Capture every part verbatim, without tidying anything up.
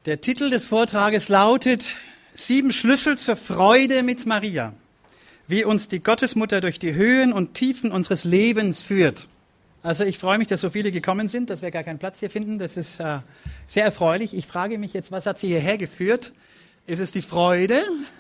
Der Titel des Vortrages lautet Sieben Schlüssel zur Freude mit Maria, wie uns die Gottesmutter durch die Höhen und Tiefen unseres Lebens führt. Also ich freue mich, dass so viele gekommen sind, dass wir gar keinen Platz hier finden. Das ist äh, sehr erfreulich. Ich frage mich jetzt, was hat Sie hierher geführt? Ist es die Freude,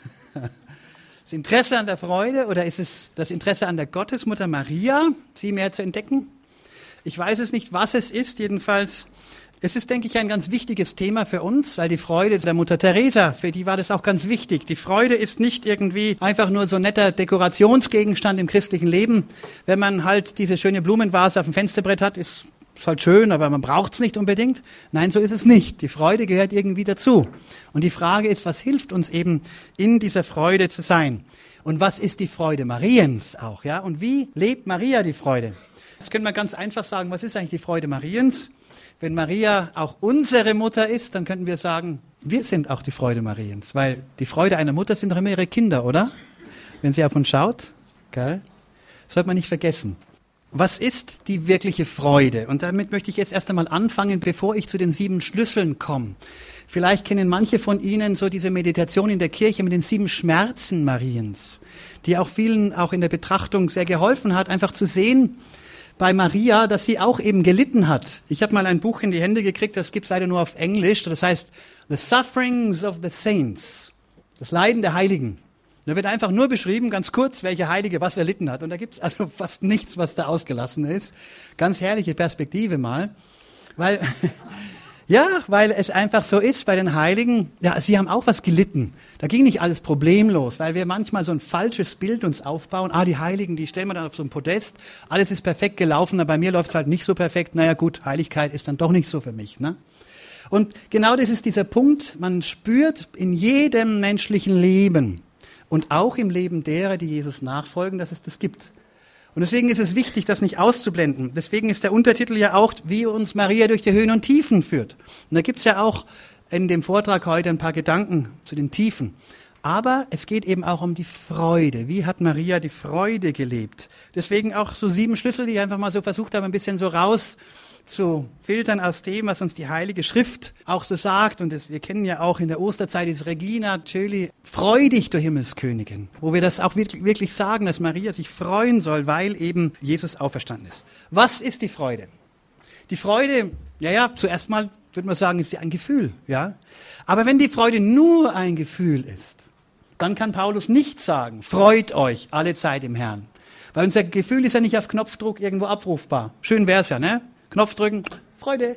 das Interesse an der Freude, oder ist es das Interesse an der Gottesmutter Maria, sie mehr zu entdecken? Ich weiß es nicht, was es ist. Jedenfalls, es ist, denke ich, ein ganz wichtiges Thema für uns, weil die Freude der Mutter Teresa, für die war das auch ganz wichtig. Die Freude ist nicht irgendwie einfach nur so ein netter Dekorationsgegenstand im christlichen Leben. Wenn man halt diese schöne Blumenvase auf dem Fensterbrett hat, ist es halt schön, aber man braucht es nicht unbedingt. Nein, so ist es nicht. Die Freude gehört irgendwie dazu. Und die Frage ist, was hilft uns eben, in dieser Freude zu sein? Und was ist die Freude Mariens auch, ja? Und wie lebt Maria die Freude? Jetzt können wir ganz einfach sagen, was ist eigentlich die Freude Mariens? Wenn Maria auch unsere Mutter ist, dann könnten wir sagen, wir sind auch die Freude Mariens. Weil die Freude einer Mutter sind doch immer ihre Kinder, oder? Wenn sie auf uns schaut, gell? Sollte man nicht vergessen. Was ist die wirkliche Freude? Und damit möchte ich jetzt erst einmal anfangen, bevor ich zu den sieben Schlüsseln komme. Vielleicht kennen manche von Ihnen so diese Meditation in der Kirche mit den sieben Schmerzen Mariens, die auch vielen auch in der Betrachtung sehr geholfen hat, einfach zu sehen, bei Maria, dass sie auch eben gelitten hat. Ich habe mal ein Buch in die Hände gekriegt, das gibt es leider nur auf Englisch. Das heißt The Sufferings of the Saints, das Leiden der Heiligen. Da wird einfach nur beschrieben, ganz kurz, welche Heilige was erlitten hat. Und da gibt es also fast nichts, was da ausgelassen ist. Ganz herrliche Perspektive mal. Weil, ja, weil es einfach so ist bei den Heiligen, ja, sie haben auch was gelitten. Da ging nicht alles problemlos, weil wir manchmal so ein falsches Bild uns aufbauen. Ah, die Heiligen, die stellen wir dann auf so ein Podest. Alles ist perfekt gelaufen, aber bei mir läuft es halt nicht so perfekt. Naja gut, Heiligkeit ist dann doch nicht so für mich, ne? Und genau das ist dieser Punkt. Man spürt in jedem menschlichen Leben und auch im Leben derer, die Jesus nachfolgen, dass es das gibt. Und deswegen ist es wichtig, das nicht auszublenden. Deswegen ist der Untertitel ja auch, wie uns Maria durch die Höhen und Tiefen führt. Und da gibt es ja auch in dem Vortrag heute ein paar Gedanken zu den Tiefen. Aber es geht eben auch um die Freude. Wie hat Maria die Freude gelebt? Deswegen auch so sieben Schlüssel, die ich einfach mal so versucht habe, ein bisschen so raus zu filtern aus dem, was uns die Heilige Schrift auch so sagt. Und das, wir kennen ja auch in der Osterzeit diese Regina Coeli, freu dich, du Himmelskönigin, wo wir das auch wirklich, wirklich sagen, dass Maria sich freuen soll, weil eben Jesus auferstanden ist. Was ist die Freude? Die Freude, ja, ja, zuerst mal würde man sagen, ist sie ein Gefühl, ja. Aber wenn die Freude nur ein Gefühl ist, dann kann Paulus nicht sagen, freut euch alle Zeit im Herrn. Weil unser Gefühl ist ja nicht auf Knopfdruck irgendwo abrufbar. Schön wär's ja, ne? Knopf drücken, Freude.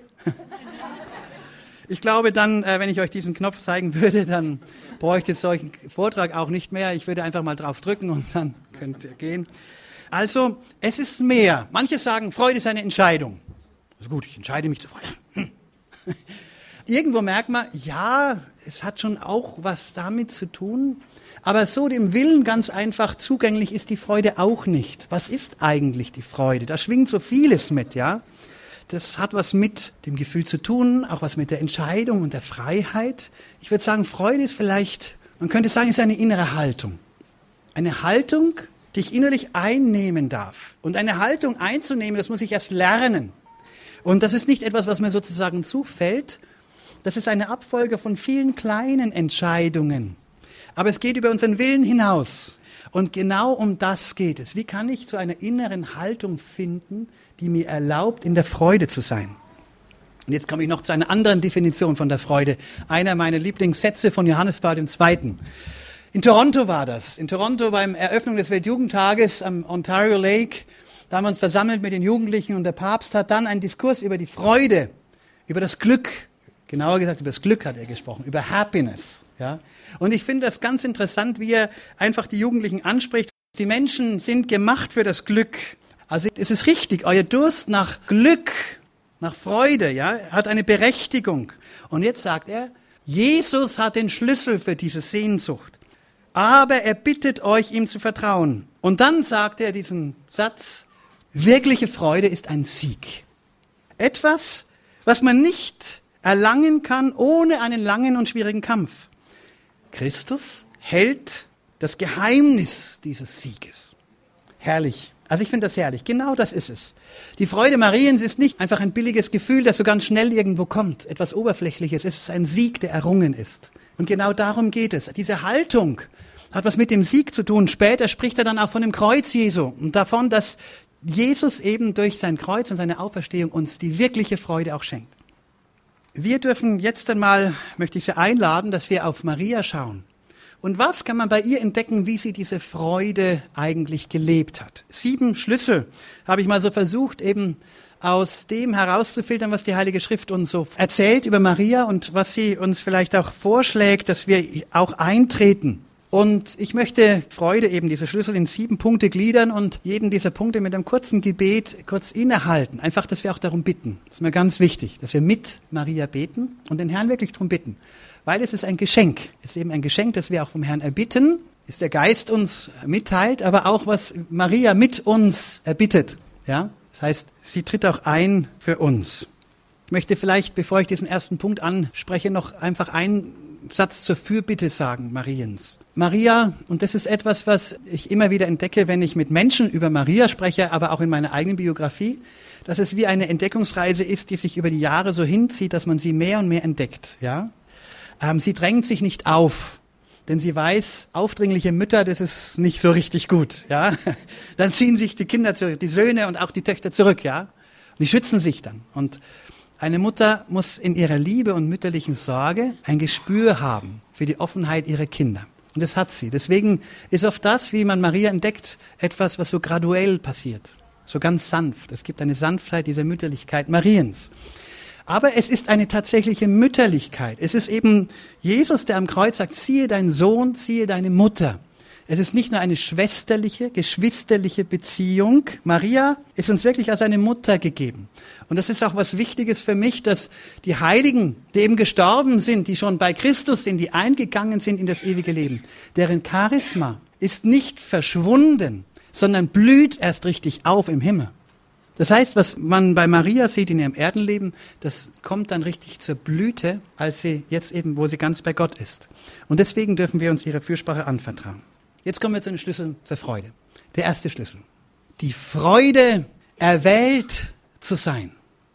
Ich glaube dann, äh, wenn ich euch diesen Knopf zeigen würde, dann bräuchte es solchen Vortrag auch nicht mehr. Ich würde einfach mal drauf drücken und dann könnt ihr gehen. Also, es ist mehr. Manche sagen, Freude ist eine Entscheidung. Also gut, ich entscheide mich zu freuen. Hm. Irgendwo merkt man, ja, es hat schon auch was damit zu tun. Aber so dem Willen ganz einfach zugänglich ist die Freude auch nicht. Was ist eigentlich die Freude? Da schwingt so vieles mit, ja. Das hat was mit dem Gefühl zu tun, auch was mit der Entscheidung und der Freiheit. Ich würde sagen, Freude ist vielleicht, man könnte sagen, ist eine innere Haltung. Eine Haltung, die ich innerlich einnehmen darf. Und eine Haltung einzunehmen, das muss ich erst lernen. Und das ist nicht etwas, was mir sozusagen zufällt. Das ist eine Abfolge von vielen kleinen Entscheidungen. Aber es geht über unseren Willen hinaus. Und genau um das geht es. Wie kann ich zu einer inneren Haltung finden, die mir erlaubt, in der Freude zu sein? Und jetzt komme ich noch zu einer anderen Definition von der Freude. Einer meiner Lieblingssätze von Johannes Paul der Zweite. In Toronto war das. In Toronto beim Eröffnung des Weltjugendtages am Ontario Lake. Da haben wir uns versammelt mit den Jugendlichen und der Papst hat dann einen Diskurs über die Freude, über das Glück, genauer gesagt über das Glück hat er gesprochen, über Happiness. Ja? Und ich finde das ganz interessant, wie er einfach die Jugendlichen anspricht. Die Menschen sind gemacht für das Glück. Also es ist richtig, euer Durst nach Glück, nach Freude, ja, hat eine Berechtigung. Und jetzt sagt er, Jesus hat den Schlüssel für diese Sehnsucht. Aber er bittet euch, ihm zu vertrauen. Und dann sagt er diesen Satz, wirkliche Freude ist ein Sieg. Etwas, was man nicht erlangen kann ohne einen langen und schwierigen Kampf. Christus hält das Geheimnis dieses Sieges. Herrlich. Also ich finde das herrlich. Genau das ist es. Die Freude Mariens ist nicht einfach ein billiges Gefühl, das so ganz schnell irgendwo kommt, etwas Oberflächliches. Es ist ein Sieg, der errungen ist. Und genau darum geht es. Diese Haltung hat was mit dem Sieg zu tun. Später spricht er dann auch von dem Kreuz Jesu und davon, dass Jesus eben durch sein Kreuz und seine Auferstehung uns die wirkliche Freude auch schenkt. Wir dürfen jetzt einmal, möchte ich Sie einladen, dass wir auf Maria schauen. Und was kann man bei ihr entdecken, wie sie diese Freude eigentlich gelebt hat? Sieben Schlüssel habe ich mal so versucht, eben aus dem herauszufiltern, was die Heilige Schrift uns so erzählt über Maria und was sie uns vielleicht auch vorschlägt, dass wir auch eintreten. Und ich möchte Freude eben diese Schlüssel in sieben Punkte gliedern und jeden dieser Punkte mit einem kurzen Gebet kurz innehalten. Einfach, dass wir auch darum bitten. Das ist mir ganz wichtig, dass wir mit Maria beten und den Herrn wirklich darum bitten. Weil es ist ein Geschenk. Es ist eben ein Geschenk, das wir auch vom Herrn erbitten, das der Geist uns mitteilt, aber auch was Maria mit uns erbittet. Ja? Das heißt, sie tritt auch ein für uns. Ich möchte vielleicht, bevor ich diesen ersten Punkt anspreche, noch einfach einen Satz zur Fürbitte sagen, Mariens. Maria, und das ist etwas, was ich immer wieder entdecke, wenn ich mit Menschen über Maria spreche, aber auch in meiner eigenen Biografie, dass es wie eine Entdeckungsreise ist, die sich über die Jahre so hinzieht, dass man sie mehr und mehr entdeckt. Ja? Ähm, sie drängt sich nicht auf, denn sie weiß, aufdringliche Mütter, das ist nicht so richtig gut. Ja? Dann ziehen sich die Kinder zurück, die Söhne und auch die Töchter zurück. Ja? Und die schützen sich dann. Und eine Mutter muss in ihrer Liebe und mütterlichen Sorge ein Gespür haben für die Offenheit ihrer Kinder. Und das hat sie. Deswegen ist oft das, wie man Maria entdeckt, etwas, was so graduell passiert. So ganz sanft. Es gibt eine Sanftheit dieser Mütterlichkeit Mariens. Aber es ist eine tatsächliche Mütterlichkeit. Es ist eben Jesus, der am Kreuz sagt, siehe deinen Sohn, siehe deine Mutter. Es ist nicht nur eine schwesterliche, geschwisterliche Beziehung. Maria ist uns wirklich als eine Mutter gegeben. Und das ist auch was Wichtiges für mich, dass die Heiligen, die eben gestorben sind, die schon bei Christus sind, die eingegangen sind in das ewige Leben, deren Charisma ist nicht verschwunden, sondern blüht erst richtig auf im Himmel. Das heißt, was man bei Maria sieht in ihrem Erdenleben, das kommt dann richtig zur Blüte, als sie jetzt eben, wo sie ganz bei Gott ist. Und deswegen dürfen wir uns ihre Fürsprache anvertrauen. Jetzt kommen wir zu den Schlüsseln zur Freude. Der erste Schlüssel. Die Freude, erwählt zu sein.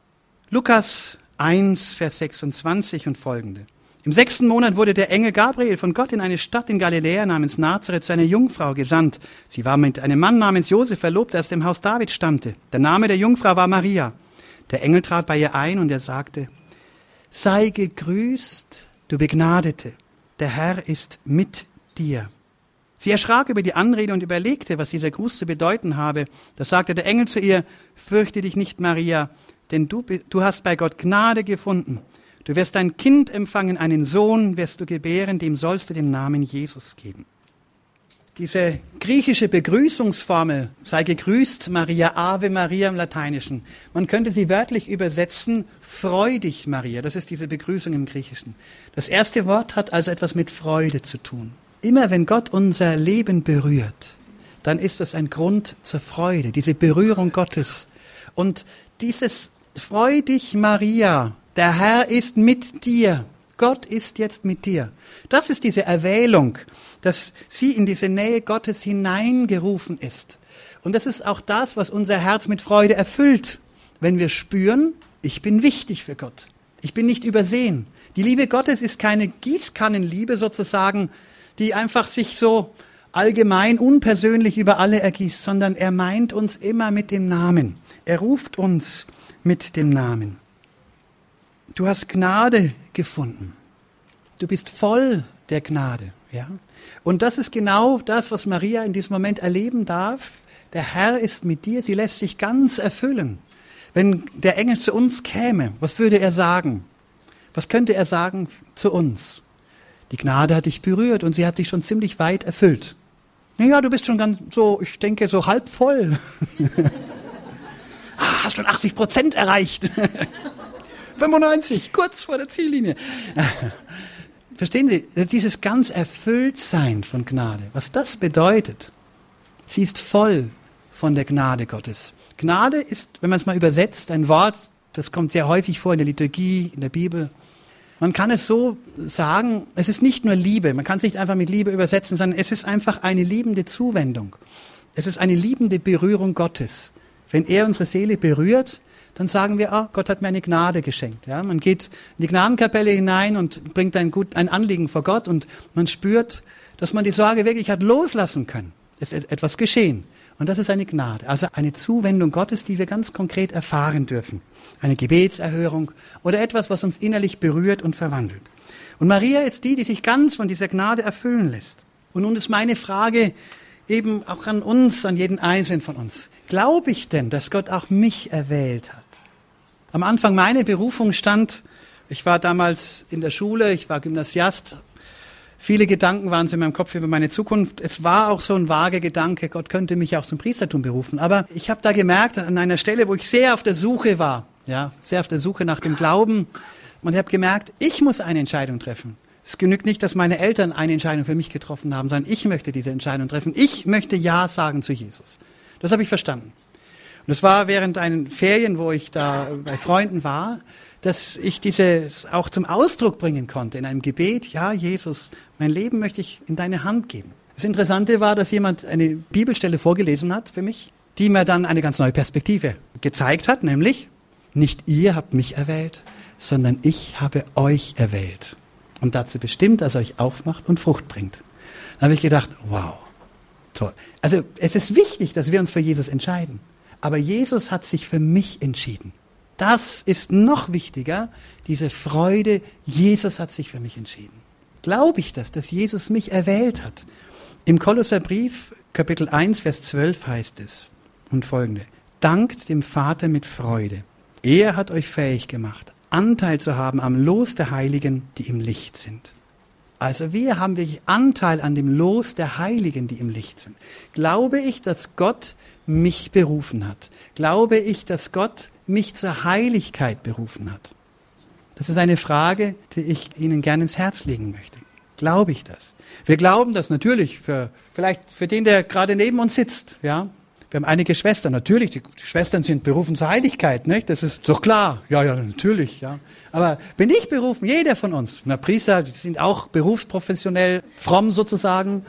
Lukas eins, Vers sechsundzwanzig und folgende. Im sechsten Monat wurde der Engel Gabriel von Gott in eine Stadt in Galiläa namens Nazareth zu einer Jungfrau gesandt. Sie war mit einem Mann namens Josef verlobt, der aus dem Haus David stammte. Der Name der Jungfrau war Maria. Der Engel trat bei ihr ein und er sagte, sei gegrüßt, du Begnadete, der Herr ist mit dir. Sie erschrak über die Anrede und überlegte, was dieser Gruß zu bedeuten habe. Da sagte der Engel zu ihr, fürchte dich nicht, Maria, denn du, du hast bei Gott Gnade gefunden. Du wirst ein Kind empfangen, einen Sohn wirst du gebären, dem sollst du den Namen Jesus geben. Diese griechische Begrüßungsformel, sei gegrüßt, Maria, Ave Maria im Lateinischen. Man könnte sie wörtlich übersetzen, freu dich, Maria. Das ist diese Begrüßung im Griechischen. Das erste Wort hat also etwas mit Freude zu tun. Immer wenn Gott unser Leben berührt, dann ist das ein Grund zur Freude, diese Berührung Gottes. Und dieses Freu dich, Maria, der Herr ist mit dir. Gott ist jetzt mit dir. Das ist diese Erwählung, dass sie in diese Nähe Gottes hineingerufen ist. Und das ist auch das, was unser Herz mit Freude erfüllt, wenn wir spüren, ich bin wichtig für Gott. Ich bin nicht übersehen. Die Liebe Gottes ist keine Gießkannenliebe sozusagen, die einfach sich so allgemein, unpersönlich über alle ergießt, sondern er meint uns immer mit dem Namen. Er ruft uns mit dem Namen. Du hast Gnade gefunden. Du bist voll der Gnade. Ja? Und das ist genau das, was Maria in diesem Moment erleben darf. Der Herr ist mit dir, sie lässt sich ganz erfüllen. Wenn der Engel zu uns käme, was würde er sagen? Was könnte er sagen zu uns? Die Gnade hat dich berührt und sie hat dich schon ziemlich weit erfüllt. Naja, du bist schon ganz so, ich denke, so halb voll. ah, hast schon achtzig Prozent erreicht. fünfundneunzig, kurz vor der Ziellinie. Verstehen Sie, dieses ganz Erfülltsein von Gnade, was das bedeutet, sie ist voll von der Gnade Gottes. Gnade ist, wenn man es mal übersetzt, ein Wort, das kommt sehr häufig vor in der Liturgie, in der Bibel. Man kann es so sagen, es ist nicht nur Liebe, man kann es nicht einfach mit Liebe übersetzen, sondern es ist einfach eine liebende Zuwendung. Es ist eine liebende Berührung Gottes. Wenn er unsere Seele berührt, dann sagen wir, ah, Gott hat mir eine Gnade geschenkt. Ja, man geht in die Gnadenkapelle hinein und bringt ein, gut, ein Anliegen vor Gott und man spürt, dass man die Sorge wirklich hat loslassen können. Es ist etwas geschehen. Und das ist eine Gnade, also eine Zuwendung Gottes, die wir ganz konkret erfahren dürfen. Eine Gebetserhörung oder etwas, was uns innerlich berührt und verwandelt. Und Maria ist die, die sich ganz von dieser Gnade erfüllen lässt. Und nun ist meine Frage eben auch an uns, an jeden Einzelnen von uns. Glaube ich denn, dass Gott auch mich erwählt hat? Am Anfang meiner Berufung stand, ich war damals in der Schule, ich war Gymnasiast, viele Gedanken waren so in meinem Kopf über meine Zukunft. Es war auch so ein vager Gedanke, Gott könnte mich auch zum Priestertum berufen. Aber ich habe da gemerkt, an einer Stelle, wo ich sehr auf der Suche war, ja, sehr auf der Suche nach dem Glauben, und ich habe gemerkt, ich muss eine Entscheidung treffen. Es genügt nicht, dass meine Eltern eine Entscheidung für mich getroffen haben, sondern ich möchte diese Entscheidung treffen. Ich möchte Ja sagen zu Jesus. Das habe ich verstanden. Und es war während einen Ferien, wo ich da bei Freunden war, dass ich dieses auch zum Ausdruck bringen konnte in einem Gebet. Ja, Jesus, mein Leben möchte ich in deine Hand geben. Das Interessante war, dass jemand eine Bibelstelle vorgelesen hat für mich, die mir dann eine ganz neue Perspektive gezeigt hat, nämlich, nicht ihr habt mich erwählt, sondern ich habe euch erwählt. Und dazu bestimmt, dass er euch aufmacht und Frucht bringt. Da habe ich gedacht, wow, toll. Also es ist wichtig, dass wir uns für Jesus entscheiden. Aber Jesus hat sich für mich entschieden. Das ist noch wichtiger, diese Freude, Jesus hat sich für mich entschieden. Glaube ich das, dass Jesus mich erwählt hat? Im Kolosserbrief, Kapitel eins, Vers zwölf heißt es und folgende. Dankt dem Vater mit Freude. Er hat euch fähig gemacht, Anteil zu haben am Los der Heiligen, die im Licht sind. Also wir haben wirklich Anteil an dem Los der Heiligen, die im Licht sind. Glaube ich, dass Gott mich berufen hat? Glaube ich, dass Gott mich zur Heiligkeit berufen hat? Das ist eine Frage, die ich Ihnen gerne ins Herz legen möchte. Glaube ich das? Wir glauben das natürlich für, vielleicht für den, der gerade neben uns sitzt, ja. Wir haben einige Schwestern. Natürlich, die Schwestern sind berufen zur Heiligkeit, nicht? Das ist doch klar. Ja, ja, natürlich, ja. Aber bin ich berufen? Jeder von uns. Na, Priester, die sind auch berufsprofessionell, fromm sozusagen.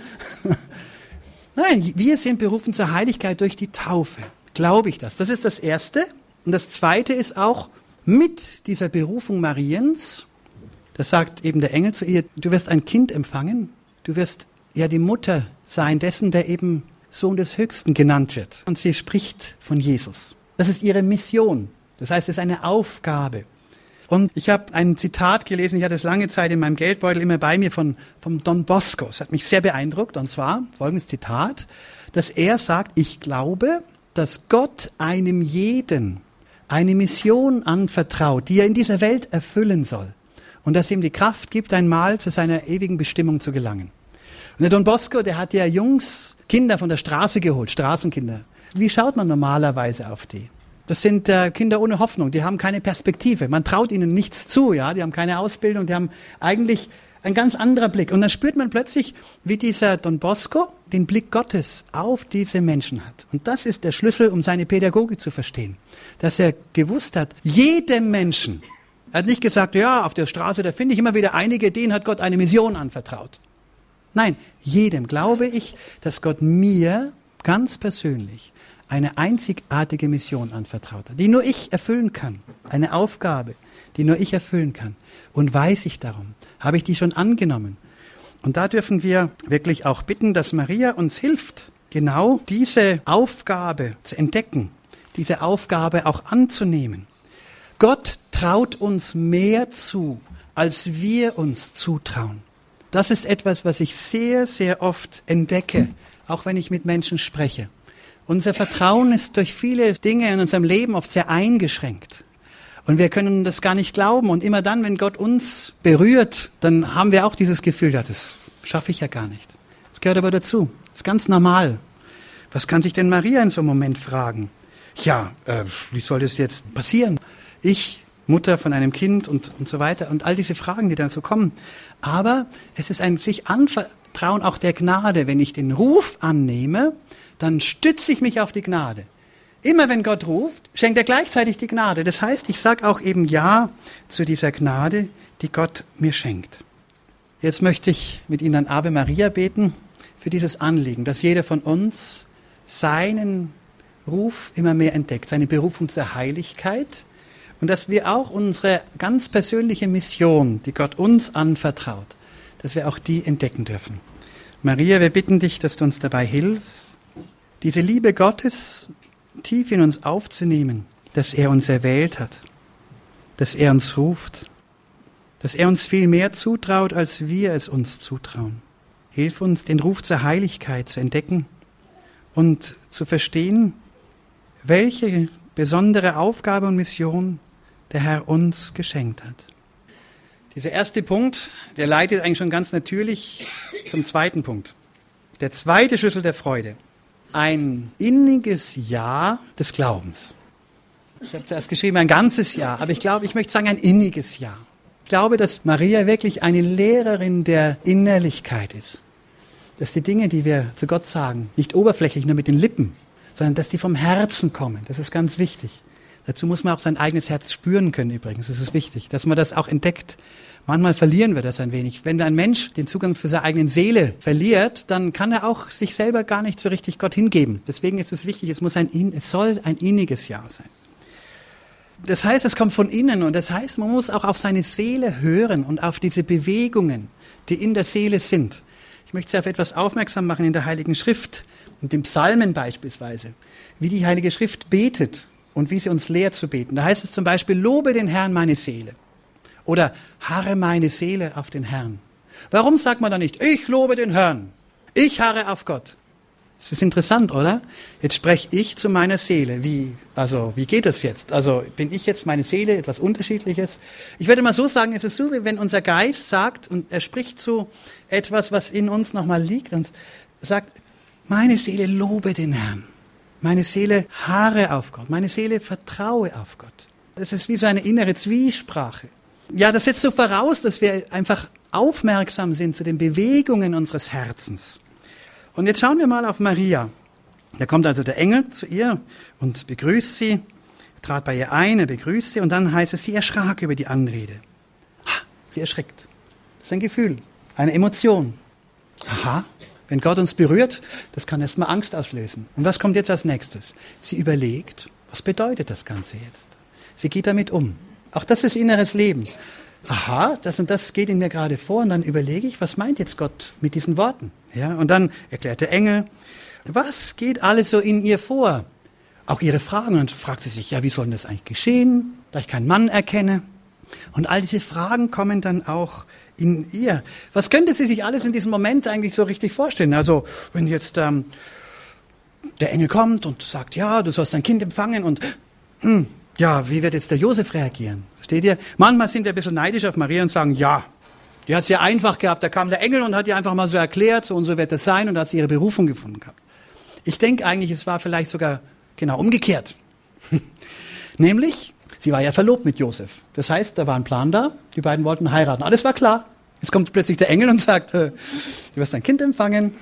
Nein, wir sind berufen zur Heiligkeit durch die Taufe. Glaube ich das? Das ist das Erste. Und das Zweite ist auch mit dieser Berufung Mariens, das sagt eben der Engel zu ihr, du wirst ein Kind empfangen, du wirst ja die Mutter sein dessen, der eben Sohn des Höchsten genannt wird. Und sie spricht von Jesus. Das ist ihre Mission. Das heißt, es ist eine Aufgabe. Und ich habe ein Zitat gelesen, ich hatte es lange Zeit in meinem Geldbeutel immer bei mir von, vom Don Bosco. Es hat mich sehr beeindruckt. Und zwar folgendes Zitat, dass er sagt, ich glaube, dass Gott einem jeden eine Mission anvertraut, die er in dieser Welt erfüllen soll. Und dass ihm die Kraft gibt, einmal zu seiner ewigen Bestimmung zu gelangen. Und der Don Bosco, der hat ja Jungs, Kinder von der Straße geholt, Straßenkinder. Wie schaut man normalerweise auf die? Das sind äh, Kinder ohne Hoffnung, die haben keine Perspektive. Man traut ihnen nichts zu, ja, die haben keine Ausbildung, die haben eigentlich ein ganz anderer Blick. Und dann spürt man plötzlich, wie dieser Don Bosco den Blick Gottes auf diese Menschen hat. Und das ist der Schlüssel, um seine Pädagogik zu verstehen. Dass er gewusst hat, jedem Menschen, er hat nicht gesagt, ja, auf der Straße, da finde ich immer wieder einige, denen hat Gott eine Mission anvertraut. Nein, jedem glaube ich, dass Gott mir ganz persönlich eine einzigartige Mission anvertraut hat, die nur ich erfüllen kann. Eine Aufgabe, die nur ich erfüllen kann. Und weiß ich darum? Habe ich die schon angenommen? Und da dürfen wir wirklich auch bitten, dass Maria uns hilft, genau diese Aufgabe zu entdecken, diese Aufgabe auch anzunehmen. Gott traut uns mehr zu, als wir uns zutrauen. Das ist etwas, was ich sehr, sehr oft entdecke, auch wenn ich mit Menschen spreche. Unser Vertrauen ist durch viele Dinge in unserem Leben oft sehr eingeschränkt. Und wir können das gar nicht glauben. Und immer dann, wenn Gott uns berührt, dann haben wir auch dieses Gefühl, ja, das schaffe ich ja gar nicht. Das gehört aber dazu. Das ist ganz normal. Was kann sich denn Maria in so einem Moment fragen? Ja, äh, wie soll das jetzt passieren? Ich, Mutter von einem Kind und, und so weiter und all diese Fragen, die dann so kommen. Aber es ist ein sich anvertrauen auch der Gnade. Wenn ich den Ruf annehme, dann stütze ich mich auf die Gnade. Immer wenn Gott ruft, schenkt er gleichzeitig die Gnade. Das heißt, ich sage auch eben Ja zu dieser Gnade, die Gott mir schenkt. Jetzt möchte ich mit Ihnen ein Ave Maria beten für dieses Anliegen, dass jeder von uns seinen Ruf immer mehr entdeckt, seine Berufung zur Heiligkeit und dass wir auch unsere ganz persönliche Mission, die Gott uns anvertraut, dass wir auch die entdecken dürfen. Maria, wir bitten dich, dass du uns dabei hilfst, diese Liebe Gottes tief in uns aufzunehmen, dass er uns erwählt hat, dass er uns ruft, dass er uns viel mehr zutraut, als wir es uns zutrauen. Hilf uns, den Ruf zur Heiligkeit zu entdecken und zu verstehen, welche besondere Aufgabe und Mission der Herr uns geschenkt hat. Dieser erste Punkt, der leitet eigentlich schon ganz natürlich zum zweiten Punkt. Der zweite Schlüssel der Freude. Ein inniges Ja des Glaubens. Ich habe zuerst geschrieben, ein ganzes Ja, aber ich glaube, ich möchte sagen, ein inniges Ja. Ich glaube, dass Maria wirklich eine Lehrerin der Innerlichkeit ist. Dass die Dinge, die wir zu Gott sagen, nicht oberflächlich nur mit den Lippen, sondern dass die vom Herzen kommen. Das ist ganz wichtig. Dazu muss man auch sein eigenes Herz spüren können übrigens. Das ist wichtig, dass man das auch entdeckt. Manchmal verlieren wir das ein wenig. Wenn ein Mensch den Zugang zu seiner eigenen Seele verliert, dann kann er auch sich selber gar nicht so richtig Gott hingeben. Deswegen ist es wichtig, es muss ein, es soll ein inniges Ja sein. Das heißt, es kommt von innen und das heißt, man muss auch auf seine Seele hören und auf diese Bewegungen, die in der Seele sind. Ich möchte Sie auf etwas aufmerksam machen in der Heiligen Schrift, in den Psalmen beispielsweise, wie die Heilige Schrift betet und wie sie uns lehrt zu beten. Da heißt es zum Beispiel, lobe den Herrn meine Seele oder harre meine Seele auf den Herrn. Warum sagt man da nicht, ich lobe den Herrn, ich harre auf Gott? Das ist interessant, oder? Jetzt spreche ich zu meiner Seele. Wie, also, wie geht das jetzt? Also, bin ich jetzt meine Seele etwas Unterschiedliches? Ich würde mal so sagen, es ist so, wie wenn unser Geist sagt, und er spricht zu etwas, was in uns nochmal liegt, und sagt, meine Seele lobe den Herrn. Meine Seele harre auf Gott. Meine Seele vertraue auf Gott. Das ist wie so eine innere Zwiesprache. Ja, das setzt so voraus, dass wir einfach aufmerksam sind zu den Bewegungen unseres Herzens. Und jetzt schauen wir mal auf Maria. Da kommt also der Engel zu ihr und begrüßt sie, trat bei ihr ein, er begrüßt sie und dann heißt es, sie erschrak über die Anrede. Sie erschreckt. Das ist ein Gefühl, eine Emotion. Aha, wenn Gott uns berührt, das kann erstmal Angst auslösen. Und was kommt jetzt als nächstes? Sie überlegt, was bedeutet das Ganze jetzt? Sie geht damit um. Auch das ist inneres Leben. Aha, das und das geht in mir gerade vor und dann überlege ich, was meint jetzt Gott mit diesen Worten? Ja, und dann erklärt der Engel, was geht alles so in ihr vor? Auch ihre Fragen. Und fragt sie sich, ja, wie soll denn das eigentlich geschehen, da ich keinen Mann erkenne? Und all diese Fragen kommen dann auch in ihr. Was könnte sie sich alles in diesem Moment eigentlich so richtig vorstellen? Also, wenn jetzt ähm, der Engel kommt und sagt, ja, du sollst dein Kind empfangen und hm, ja, wie wird jetzt der Josef reagieren? Versteht ihr? Manchmal sind wir ein bisschen neidisch auf Maria und sagen, ja, die hat es ja einfach gehabt. Da kam der Engel und hat ihr einfach mal so erklärt, so und so wird das sein und da hat sie ihre Berufung gefunden gehabt. Ich denke eigentlich, es war vielleicht sogar genau umgekehrt. Nämlich, sie war ja verlobt mit Josef. Das heißt, da war ein Plan da, die beiden wollten heiraten. Alles war klar. Jetzt kommt plötzlich der Engel und sagt, du wirst ein Kind empfangen.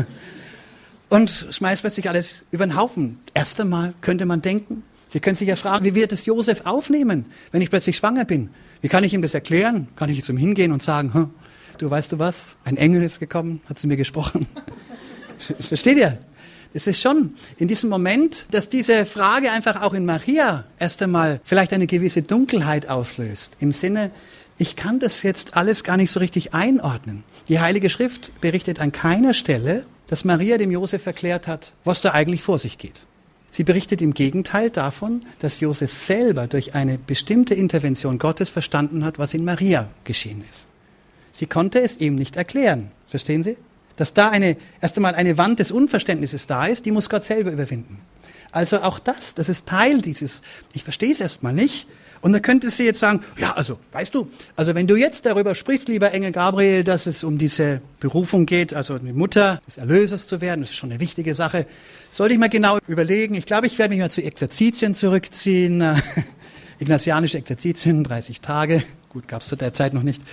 Und schmeißt plötzlich alles über den Haufen. Erst einmal könnte man denken, Sie können sich ja fragen, wie wird es Josef aufnehmen, wenn ich plötzlich schwanger bin? Wie kann ich ihm das erklären? Kann ich zu ihm hingehen und sagen, hm, du weißt du was, ein Engel ist gekommen, hat zu mir gesprochen. Versteht ihr? Es ist schon in diesem Moment, dass diese Frage einfach auch in Maria erst einmal vielleicht eine gewisse Dunkelheit auslöst. Im Sinne, ich kann das jetzt alles gar nicht so richtig einordnen. Die Heilige Schrift berichtet an keiner Stelle, dass Maria dem Josef erklärt hat, was da eigentlich vor sich geht. Sie berichtet im Gegenteil davon, dass Josef selber durch eine bestimmte Intervention Gottes verstanden hat, was in Maria geschehen ist. Sie konnte es ihm nicht erklären. Verstehen Sie? Dass da eine, erst einmal eine Wand des Unverständnisses da ist, die muss Gott selber überwinden. Also auch das, das ist Teil dieses, ich verstehe es erstmal nicht. Und da könnte sie jetzt sagen, ja, also, weißt du, also wenn du jetzt darüber sprichst, lieber Engel Gabriel, dass es um diese Berufung geht, also die Mutter des Erlösers zu werden, das ist schon eine wichtige Sache, sollte ich mal genau überlegen. Ich glaube, ich werde mich mal zu Exerzitien zurückziehen, ignatianische Exerzitien, dreißig Tage, gut, gab es zu der Zeit noch nicht.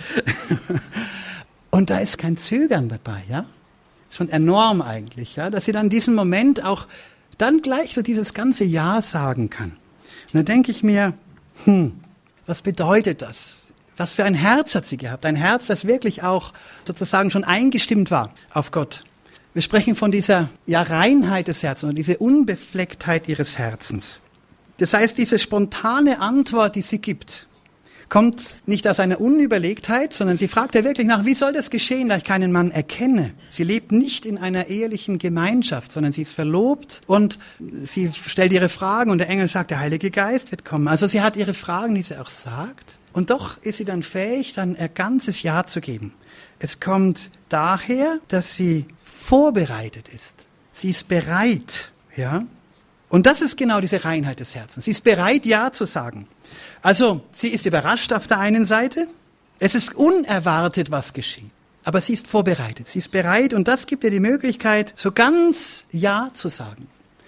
Und da ist kein Zögern dabei, ja, schon enorm eigentlich, ja, dass sie dann in diesem Moment auch dann gleich so dieses ganze Ja sagen kann. Und da denke ich mir, Hm, was bedeutet das? Was für ein Herz hat sie gehabt? Ein Herz, das wirklich auch sozusagen schon eingestimmt war auf Gott. Wir sprechen von dieser ja, Reinheit des Herzens und dieser Unbeflecktheit ihres Herzens. Das heißt, diese spontane Antwort, die sie gibt, kommt nicht aus einer Unüberlegtheit, sondern sie fragt ja wirklich nach, wie soll das geschehen, da ich keinen Mann erkenne? Sie lebt nicht in einer ehelichen Gemeinschaft, sondern sie ist verlobt und sie stellt ihre Fragen und der Engel sagt, der Heilige Geist wird kommen. Also sie hat ihre Fragen, die sie auch sagt und doch ist sie dann fähig, dann ein ganzes Ja zu geben. Es kommt daher, dass sie vorbereitet ist. Sie ist bereit, ja. Und das ist genau diese Reinheit des Herzens. Sie ist bereit, Ja zu sagen. Also, sie ist überrascht auf der einen Seite. Es ist unerwartet, was geschieht. Aber sie ist vorbereitet. Sie ist bereit und das gibt ihr die Möglichkeit, so ganz Ja zu sagen.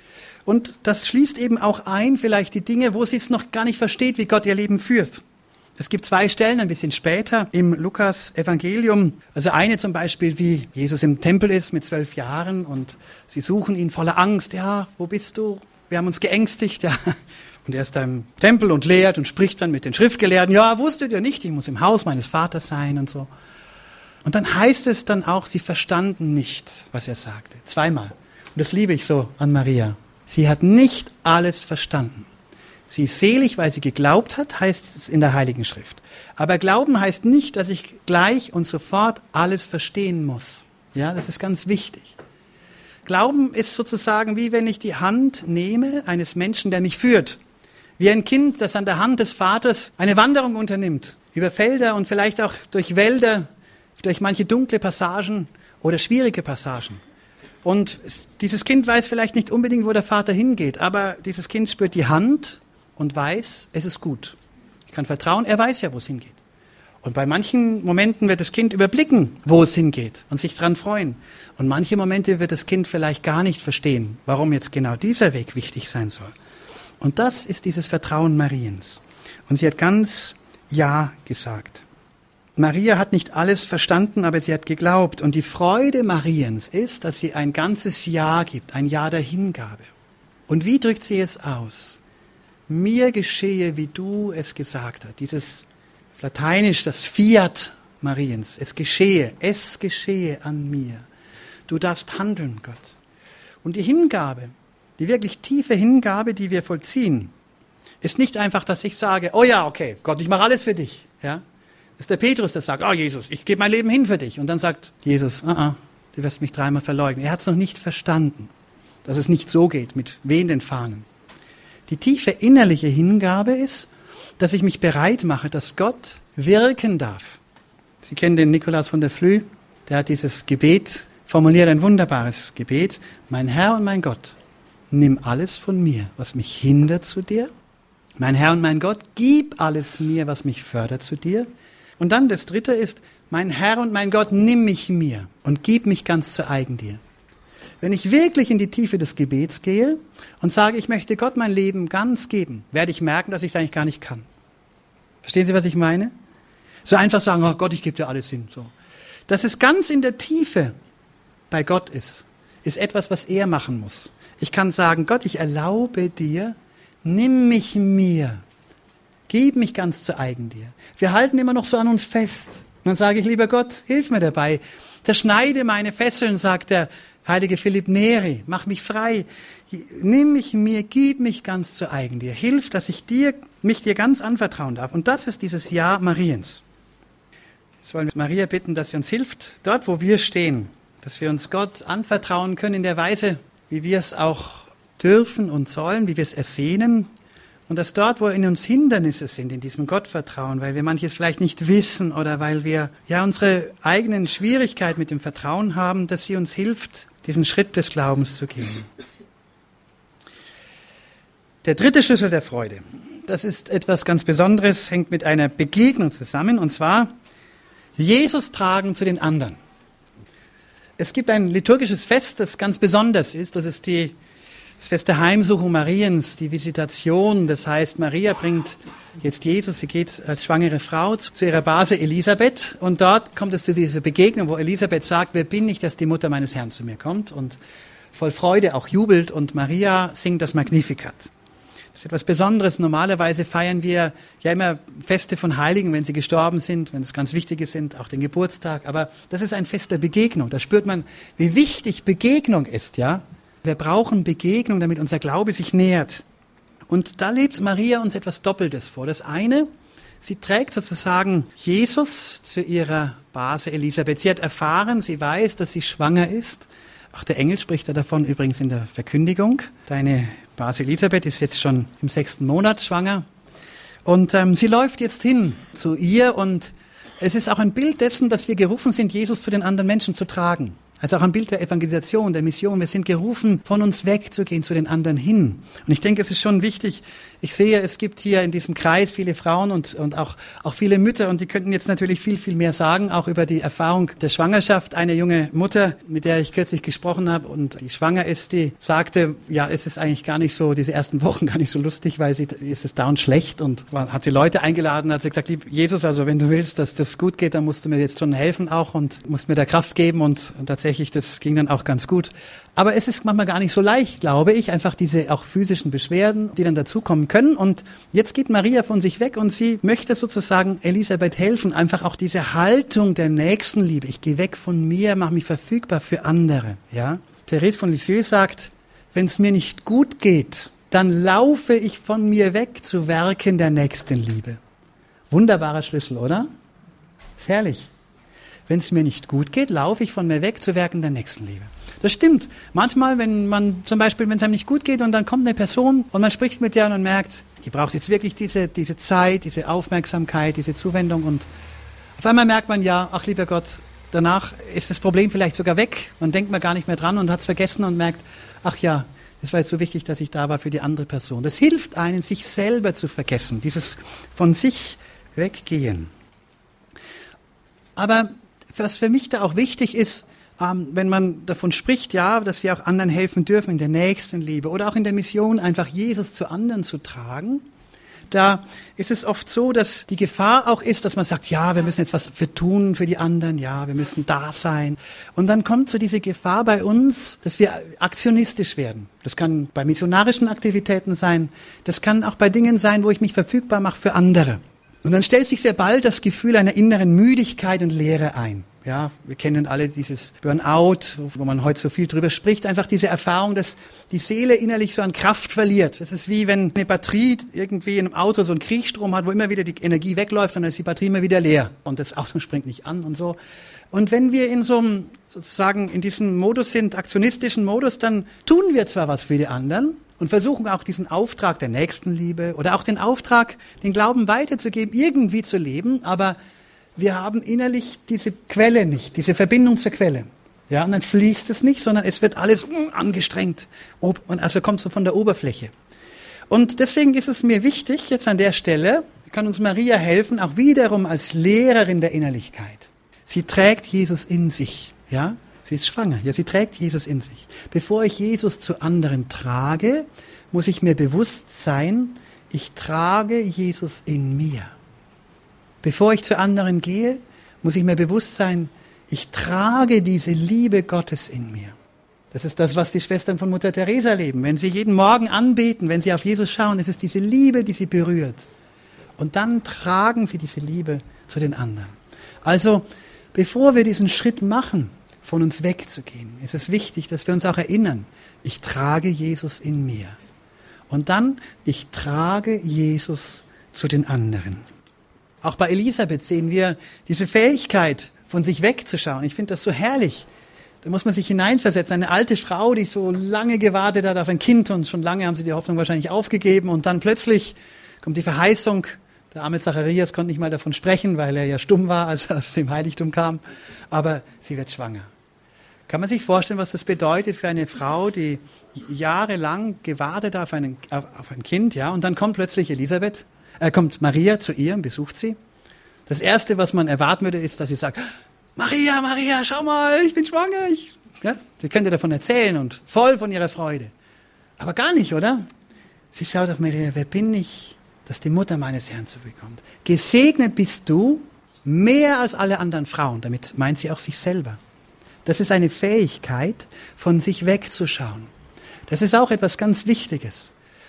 Und das schließt eben auch ein, vielleicht die Dinge, wo sie es noch gar nicht versteht, wie Gott ihr Leben führt. Es gibt zwei Stellen ein bisschen später im Lukas-Evangelium. Also eine zum Beispiel, wie Jesus im Tempel ist mit zwölf Jahren und sie suchen ihn voller Angst. Ja, wo bist du? Wir haben uns geängstigt, ja. Und er ist da im Tempel und lehrt und spricht dann mit den Schriftgelehrten. Ja, wusstet ihr nicht, ich muss im Haus meines Vaters sein und so. Und dann heißt es dann auch, sie verstanden nicht, was er sagte. Zweimal. Und das liebe ich so an Maria. Sie hat nicht alles verstanden. Sie ist selig, weil sie geglaubt hat, heißt es in der Heiligen Schrift. Aber Glauben heißt nicht, dass ich gleich und sofort alles verstehen muss. Ja, das ist ganz wichtig. Glauben ist sozusagen wie wenn ich die Hand nehme eines Menschen, der mich führt. Wie ein Kind, das an der Hand des Vaters eine Wanderung unternimmt. Über Felder und vielleicht auch durch Wälder, durch manche dunkle Passagen oder schwierige Passagen. Und dieses Kind weiß vielleicht nicht unbedingt, wo der Vater hingeht, aber dieses Kind spürt die Hand und weiß, es ist gut. Ich kann vertrauen, er weiß ja, wo es hingeht. Und bei manchen Momenten wird das Kind überblicken, wo es hingeht und sich dran freuen. Und manche Momente wird das Kind vielleicht gar nicht verstehen, warum jetzt genau dieser Weg wichtig sein soll. Und das ist dieses Vertrauen Mariens. Und sie hat ganz Ja gesagt. Maria hat nicht alles verstanden, aber sie hat geglaubt. Und die Freude Mariens ist, dass sie ein ganzes Ja gibt, ein Ja der Hingabe. Und wie drückt sie es aus? Mir geschehe, wie du es gesagt hast. Dieses Lateinisch, das Fiat Mariens. Es geschehe, es geschehe an mir. Du darfst handeln, Gott. Und die Hingabe, die wirklich tiefe Hingabe, die wir vollziehen, ist nicht einfach, dass ich sage, oh ja, okay, Gott, ich mache alles für dich. Ja? Das ist der Petrus, der sagt, oh Jesus, ich gebe mein Leben hin für dich. Und dann sagt Jesus, uh -uh, du wirst mich dreimal verleugnen. Er hat es noch nicht verstanden, dass es nicht so geht mit wehenden Fahnen. Die tiefe innerliche Hingabe ist, dass ich mich bereit mache, dass Gott wirken darf. Sie kennen den Nikolaus von der Flüe, der hat dieses Gebet formuliert, ein wunderbares Gebet. Mein Herr und mein Gott, nimm alles von mir, was mich hindert zu dir. Mein Herr und mein Gott, gib alles mir, was mich fördert zu dir. Und dann das Dritte ist, mein Herr und mein Gott, nimm mich mir und gib mich ganz zu eigen dir. Wenn ich wirklich in die Tiefe des Gebets gehe und sage, ich möchte Gott mein Leben ganz geben, werde ich merken, dass ich es eigentlich gar nicht kann. Verstehen Sie, was ich meine? So einfach sagen, oh Gott, ich gebe dir alles hin. So. Dass es ganz in der Tiefe bei Gott ist, ist etwas, was er machen muss. Ich kann sagen, Gott, ich erlaube dir, nimm mich mir, gib mich ganz zu eigen dir. Wir halten immer noch so an uns fest. Und dann sage ich, lieber Gott, hilf mir dabei. Zerschneide meine Fesseln, sagt der heilige Philipp Neri, mach mich frei, nimm mich mir, gib mich ganz zu eigen dir. Hilf, dass ich dir, mich dir ganz anvertrauen darf. Und das ist dieses Ja Mariens. Jetzt wollen wir Maria bitten, dass sie uns hilft, dort wo wir stehen, dass wir uns Gott anvertrauen können in der Weise, wie wir es auch dürfen und sollen, wie wir es ersehnen. Und dass dort, wo in uns Hindernisse sind, in diesem Gottvertrauen, weil wir manches vielleicht nicht wissen oder weil wir ja unsere eigenen Schwierigkeiten mit dem Vertrauen haben, dass sie uns hilft, diesen Schritt des Glaubens zu gehen. Der dritte Schlüssel der Freude, das ist etwas ganz Besonderes, hängt mit einer Begegnung zusammen, und zwar Jesus tragen zu den anderen. Es gibt ein liturgisches Fest, das ganz besonders ist, das ist die Das Fest der Heimsuchung Mariens, die Visitation. Das heißt, Maria bringt jetzt Jesus, sie geht als schwangere Frau zu ihrer Base Elisabeth. Und dort kommt es zu dieser Begegnung, wo Elisabeth sagt, wer bin ich, dass die Mutter meines Herrn zu mir kommt? Und voll Freude auch jubelt und Maria singt das Magnificat. Das ist etwas Besonderes. Normalerweise feiern wir ja immer Feste von Heiligen, wenn sie gestorben sind, wenn es ganz Wichtige sind, auch den Geburtstag. Aber das ist ein Fest der Begegnung. Da spürt man, wie wichtig Begegnung ist, ja. Wir brauchen Begegnung, damit unser Glaube sich nährt. Und da lebt Maria uns etwas Doppeltes vor. Das eine, sie trägt sozusagen Jesus zu ihrer Base Elisabeth. Sie hat erfahren, sie weiß, dass sie schwanger ist. Auch der Engel spricht ja davon übrigens in der Verkündigung. Deine Base Elisabeth ist jetzt schon im sechsten Monat schwanger. Und ähm, sie läuft jetzt hin zu ihr und es ist auch ein Bild dessen, dass wir gerufen sind, Jesus zu den anderen Menschen zu tragen. Also auch ein Bild der Evangelisation, der Mission. Wir sind gerufen, von uns wegzugehen, zu den anderen hin. Und ich denke, es ist schon wichtig. Ich sehe, es gibt hier in diesem Kreis viele Frauen und, und auch, auch viele Mütter. Und die könnten jetzt natürlich viel, viel mehr sagen, auch über die Erfahrung der Schwangerschaft. Eine junge Mutter, mit der ich kürzlich gesprochen habe und die schwanger ist, die sagte, ja, es ist eigentlich gar nicht so, diese ersten Wochen gar nicht so lustig, weil sie, es ist dauernd schlecht. Und hat die Leute eingeladen, hat sie gesagt, lieb Jesus, also wenn du willst, dass das gut geht, dann musst du mir jetzt schon helfen auch und musst mir da Kraft geben. Und, und tatsächlich, das ging dann auch ganz gut. Aber es ist manchmal gar nicht so leicht, glaube ich, einfach diese auch physischen Beschwerden, die dann dazukommen können. Und jetzt geht Maria von sich weg und sie möchte sozusagen Elisabeth helfen, einfach auch diese Haltung der Nächstenliebe. Ich gehe weg von mir, mache mich verfügbar für andere. Ja? Therese von Lisieux sagt, wenn es mir nicht gut geht, dann laufe ich von mir weg zu Werken der Nächstenliebe. Wunderbarer Schlüssel, oder? Ist herrlich. Wenn es mir nicht gut geht, laufe ich von mir weg zu Werken der Nächstenliebe. Das stimmt. Manchmal, wenn man zum Beispiel, wenn es einem nicht gut geht und dann kommt eine Person und man spricht mit der und man merkt, die braucht jetzt wirklich diese, diese Zeit, diese Aufmerksamkeit, diese Zuwendung und auf einmal merkt man ja, ach lieber Gott, danach ist das Problem vielleicht sogar weg. Man denkt mal gar nicht mehr dran und hat es vergessen und merkt, ach ja, es war jetzt so wichtig, dass ich da war für die andere Person. Das hilft einem, sich selber zu vergessen, dieses von sich weggehen. Aber was für mich da auch wichtig ist, ähm, wenn man davon spricht, ja, dass wir auch anderen helfen dürfen in der Nächstenliebe oder auch in der Mission, einfach Jesus zu anderen zu tragen, da ist es oft so, dass die Gefahr auch ist, dass man sagt, ja, wir müssen jetzt was für tun für die anderen, ja, wir müssen da sein. Und dann kommt so diese Gefahr bei uns, dass wir aktionistisch werden. Das kann bei missionarischen Aktivitäten sein, das kann auch bei Dingen sein, wo ich mich verfügbar mache für andere. Und dann stellt sich sehr bald das Gefühl einer inneren Müdigkeit und Leere ein. Ja, wir kennen alle dieses Burnout, wo man heute so viel drüber spricht. Einfach diese Erfahrung, dass die Seele innerlich so an Kraft verliert. Das ist wie wenn eine Batterie irgendwie in einem Auto so einen Kriechstrom hat, wo immer wieder die Energie wegläuft, dann ist die Batterie immer wieder leer. Und das Auto springt nicht an und so. Und wenn wir in so einem, sozusagen in diesem Modus sind, aktionistischen Modus, dann tun wir zwar was für die anderen und versuchen auch diesen Auftrag der Nächstenliebe oder auch den Auftrag, den Glauben weiterzugeben, irgendwie zu leben, aber wir haben innerlich diese Quelle nicht, diese Verbindung zur Quelle. Ja, und dann fließt es nicht, sondern es wird alles angestrengt. Und also kommt so von der Oberfläche. Und deswegen ist es mir wichtig, jetzt an der Stelle, kann uns Maria helfen, auch wiederum als Lehrerin der Innerlichkeit. Sie trägt Jesus in sich. Ja, sie ist schwanger. Ja, sie trägt Jesus in sich. Bevor ich Jesus zu anderen trage, muss ich mir bewusst sein, ich trage Jesus in mir. Bevor ich zu anderen gehe, muss ich mir bewusst sein, ich trage diese Liebe Gottes in mir. Das ist das, was die Schwestern von Mutter Teresa leben. Wenn sie jeden Morgen anbeten, wenn sie auf Jesus schauen, es ist diese Liebe, die sie berührt. Und dann tragen sie diese Liebe zu den anderen. Also, bevor wir diesen Schritt machen, von uns wegzugehen, ist es wichtig, dass wir uns auch erinnern, ich trage Jesus in mir. Und dann, ich trage Jesus zu den anderen. Auch bei Elisabeth sehen wir diese Fähigkeit, von sich wegzuschauen. Ich finde das so herrlich. Da muss man sich hineinversetzen. Eine alte Frau, die so lange gewartet hat auf ein Kind und schon lange haben sie die Hoffnung wahrscheinlich aufgegeben und dann plötzlich kommt die Verheißung. Der arme Zacharias konnte nicht mal davon sprechen, weil er ja stumm war, als er aus dem Heiligtum kam. Aber sie wird schwanger. Kann man sich vorstellen, was das bedeutet für eine Frau, die jahrelang gewartet hat auf, einen, auf ein Kind, ja? Und dann kommt plötzlich Elisabeth. Er kommt Maria zu ihr und besucht sie. Das Erste, was man erwarten würde, ist, dass sie sagt, Maria, Maria, schau mal, ich bin schwanger. Ich, ja, sie könnte davon erzählen und voll von ihrer Freude. Aber gar nicht, oder? Sie schaut auf Maria, wer bin ich, dass die Mutter meines Herrn zu bekommt? Gesegnet bist du mehr als alle anderen Frauen. Damit meint sie auch sich selber. Das ist eine Fähigkeit, von sich wegzuschauen. Das ist auch etwas ganz Wichtiges.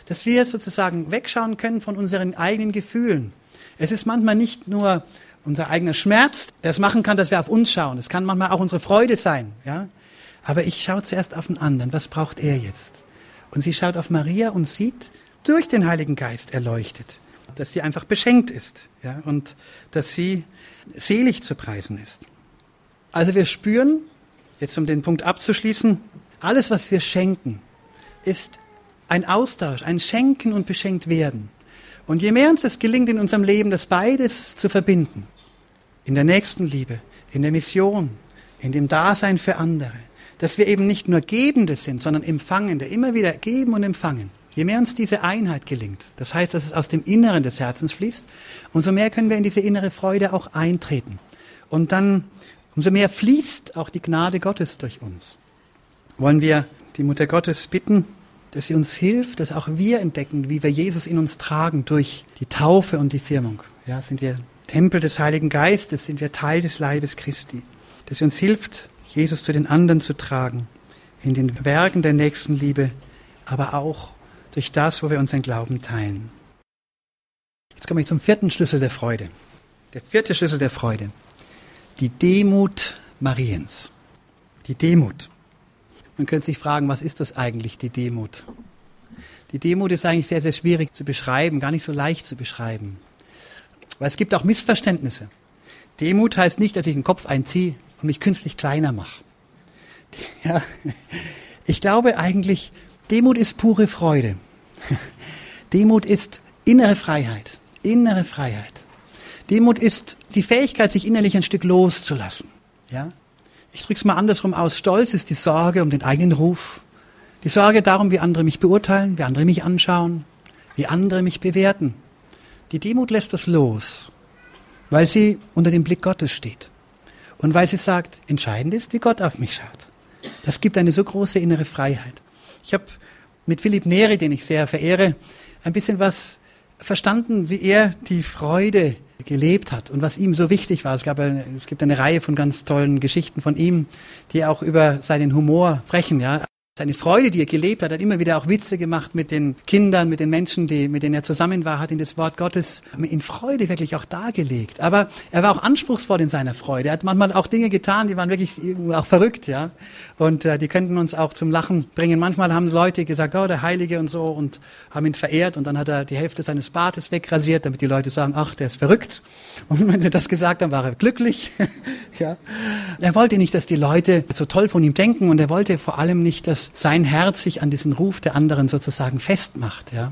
dass wir sozusagen wegschauen können von unseren eigenen Gefühlen. Es ist manchmal nicht nur unser eigener Schmerz, der es machen kann, dass wir auf uns schauen. Es kann manchmal auch unsere Freude sein. Ja? Aber ich schaue zuerst auf den anderen. Was braucht er jetzt? Und sie schaut auf Maria und sieht, durch den Heiligen Geist erleuchtet, dass sie einfach beschenkt ist, ja? Und dass sie selig zu preisen ist. Also wir spüren, jetzt um den Punkt abzuschließen, alles, was wir schenken, ist ein Austausch, ein Schenken und beschenkt werden. Und je mehr uns es gelingt, in unserem Leben das beides zu verbinden, in der Nächstenliebe, in der Mission, in dem Dasein für andere, dass wir eben nicht nur Gebende sind, sondern Empfangende, immer wieder geben und empfangen. Je mehr uns diese Einheit gelingt, das heißt, dass es aus dem Inneren des Herzens fließt, umso mehr können wir in diese innere Freude auch eintreten. Und dann, umso mehr fließt auch die Gnade Gottes durch uns. Wollen wir die Mutter Gottes bitten, dass sie uns hilft, dass auch wir entdecken, wie wir Jesus in uns tragen durch die Taufe und die Firmung. Ja, sind wir Tempel des Heiligen Geistes, sind wir Teil des Leibes Christi. Dass sie uns hilft, Jesus zu den anderen zu tragen, in den Werken der Nächstenliebe, aber auch durch das, wo wir unseren Glauben teilen. Jetzt komme ich zum vierten Schlüssel der Freude. Der vierte Schlüssel der Freude. Die Demut Mariens. Die Demut. Man könnte sich fragen, was ist das eigentlich, die Demut? Die Demut ist eigentlich sehr, sehr schwierig zu beschreiben, gar nicht so leicht zu beschreiben. Weil es gibt auch Missverständnisse. Demut heißt nicht, dass ich den Kopf einziehe und mich künstlich kleiner mache. Ja, ich glaube eigentlich, Demut ist pure Freude. Demut ist innere Freiheit. Innere Freiheit. Demut ist die Fähigkeit, sich innerlich ein Stück loszulassen. Ja? Ich drücke es mal andersrum aus. Stolz ist die Sorge um den eigenen Ruf. Die Sorge darum, wie andere mich beurteilen, wie andere mich anschauen, wie andere mich bewerten. Die Demut lässt das los, weil sie unter dem Blick Gottes steht. Und weil sie sagt, entscheidend ist, wie Gott auf mich schaut. Das gibt eine so große innere Freiheit. Ich habe mit Philipp Neri, den ich sehr verehre, ein bisschen was verstanden, wie er die Freude gelebt hat und was ihm so wichtig war. Es gab eine, es gibt eine Reihe von ganz tollen Geschichten von ihm, die auch über seinen Humor sprechen, ja. Seine Freude, die er gelebt hat, hat immer wieder auch Witze gemacht mit den Kindern, mit den Menschen, die, mit denen er zusammen war, hat ihn das Wort Gottes in Freude wirklich auch dargelegt. Aber er war auch anspruchsvoll in seiner Freude. Er hat manchmal auch Dinge getan, die waren wirklich auch verrückt, ja. Und äh, die könnten uns auch zum Lachen bringen. Manchmal haben Leute gesagt, oh, der Heilige und so, und haben ihn verehrt. Und dann hat er die Hälfte seines Bartes wegrasiert, damit die Leute sagen, ach, der ist verrückt. Und wenn sie das gesagt haben, war er glücklich. Ja. Er wollte nicht, dass die Leute so toll von ihm denken, und er wollte vor allem nicht, dass sein Herz sich an diesen Ruf der anderen sozusagen festmacht. Ja.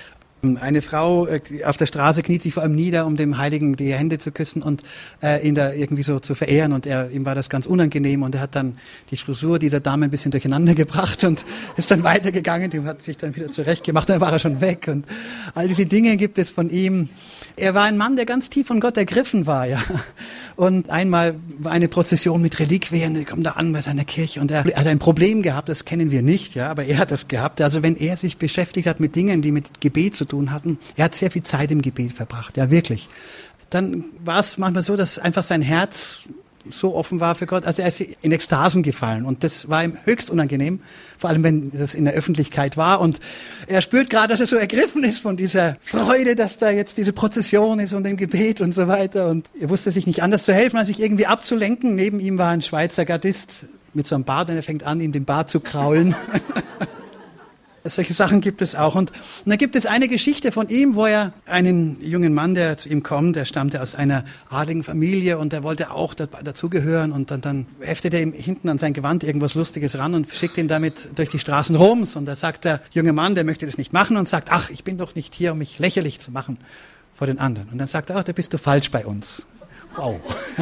Eine Frau auf der Straße kniet sich vor ihm nieder, um dem Heiligen die Hände zu küssen und äh, ihn da irgendwie so zu verehren. Und er, ihm war das ganz unangenehm, und er hat dann die Frisur dieser Dame ein bisschen durcheinander gebracht und ist dann weitergegangen. Die hat sich dann wieder zurechtgemacht, dann war er schon weg. Und all diese Dinge gibt es von ihm. Er war ein Mann, der ganz tief von Gott ergriffen war. Ja. Und einmal war eine Prozession mit Reliquien, die kommt da an bei seiner Kirche, und er hat ein Problem gehabt, das kennen wir nicht, ja, aber er hat das gehabt. Also wenn er sich beschäftigt hat mit Dingen, die mit Gebet zu tun hatten, er hat sehr viel Zeit im Gebet verbracht, ja, wirklich. Dann war es manchmal so, dass einfach sein Herz so offen war für Gott, also er ist in Ekstasen gefallen, und das war ihm höchst unangenehm, vor allem wenn das in der Öffentlichkeit war, und er spürt gerade, dass er so ergriffen ist von dieser Freude, dass da jetzt diese Prozession ist und dem Gebet und so weiter, und er wusste sich nicht anders zu helfen, als sich irgendwie abzulenken. Neben ihm war ein Schweizer Gardist mit so einem Bart, und er fängt an, ihm den Bart zu kraulen. Solche Sachen gibt es auch. Und, und da gibt es eine Geschichte von ihm, wo er einen jungen Mann, der zu ihm kommt, der stammte aus einer adligen Familie, und der wollte auch dazugehören, und dann, dann heftet er ihm hinten an sein Gewand irgendwas Lustiges ran und schickt ihn damit durch die Straßen Roms. Und da sagt der junge Mann, der möchte das nicht machen, und sagt, ach, ich bin doch nicht hier, um mich lächerlich zu machen vor den anderen. Und dann sagt er, ach, da bist du falsch bei uns. Wow.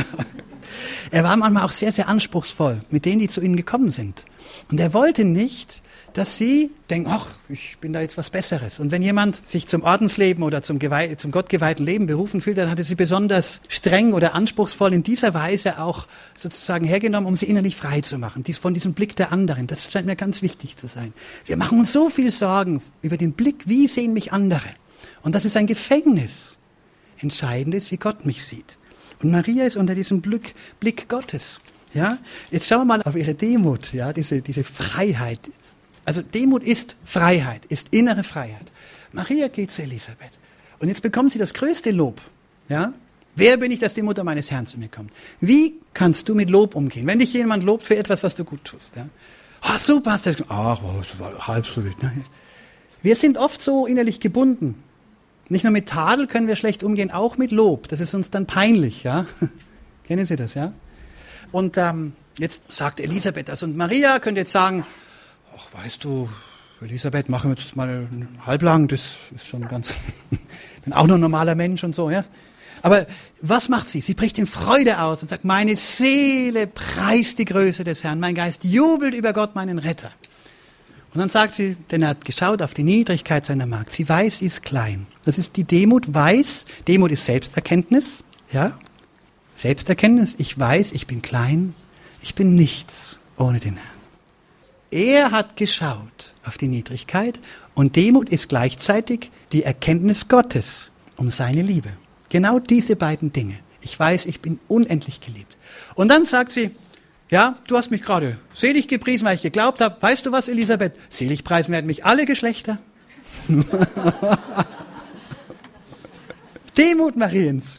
Er war manchmal auch sehr, sehr anspruchsvoll mit denen, die zu ihnen gekommen sind. Und er wollte nicht, dass sie denken, ach, ich bin da jetzt was Besseres. Und wenn jemand sich zum Ordensleben oder zum, Geweih- zum gottgeweihten Leben berufen fühlt, dann hat er sie besonders streng oder anspruchsvoll in dieser Weise auch sozusagen hergenommen, um sie innerlich frei zu machen. Dies von diesem Blick der anderen, das scheint mir ganz wichtig zu sein. Wir machen uns so viel Sorgen über den Blick, wie sehen mich andere. Und das ist ein Gefängnis. Entscheidend ist, wie Gott mich sieht. Und Maria ist unter diesem Blick, Blick Gottes. Ja? Jetzt schauen wir mal auf ihre Demut, ja? diese, diese Freiheit. Also Demut ist Freiheit, ist innere Freiheit. Maria geht zu Elisabeth. Und jetzt bekommt sie das größte Lob. Ja? Wer bin ich, dass die Mutter meines Herrn zu mir kommt? Wie kannst du mit Lob umgehen? Wenn dich jemand lobt für etwas, was du gut tust. Ja? Oh, super, hast du das gemacht. Ach, das war halb so wild. Wir sind oft so innerlich gebunden. Nicht nur mit Tadel können wir schlecht umgehen, auch mit Lob. Das ist uns dann peinlich. Ja? Kennen Sie das, ja? Und ähm, jetzt sagt Elisabeth das. Und Maria könnte jetzt sagen, ach, weißt du, Elisabeth, machen wir jetzt mal halblang, das ist schon ganz, ich bin auch nur ein normaler Mensch und so, ja. Aber was macht sie? Sie bricht in Freude aus und sagt, meine Seele preist die Größe des Herrn, mein Geist jubelt über Gott, meinen Retter. Und dann sagt sie, denn er hat geschaut auf die Niedrigkeit seiner Magd. Sie weiß, sie ist klein. Das ist die Demut, weiß. Demut ist Selbsterkenntnis, ja. Selbsterkenntnis, ich weiß, ich bin klein, ich bin nichts ohne den Herrn. Er hat geschaut auf die Niedrigkeit und Demut ist gleichzeitig die Erkenntnis Gottes um seine Liebe. Genau diese beiden Dinge. Ich weiß, ich bin unendlich geliebt. Und dann sagt sie, ja, du hast mich gerade selig gepriesen, weil ich geglaubt habe. Weißt du was, Elisabeth? Selig preisen werden mich alle Geschlechter. Demut Mariens.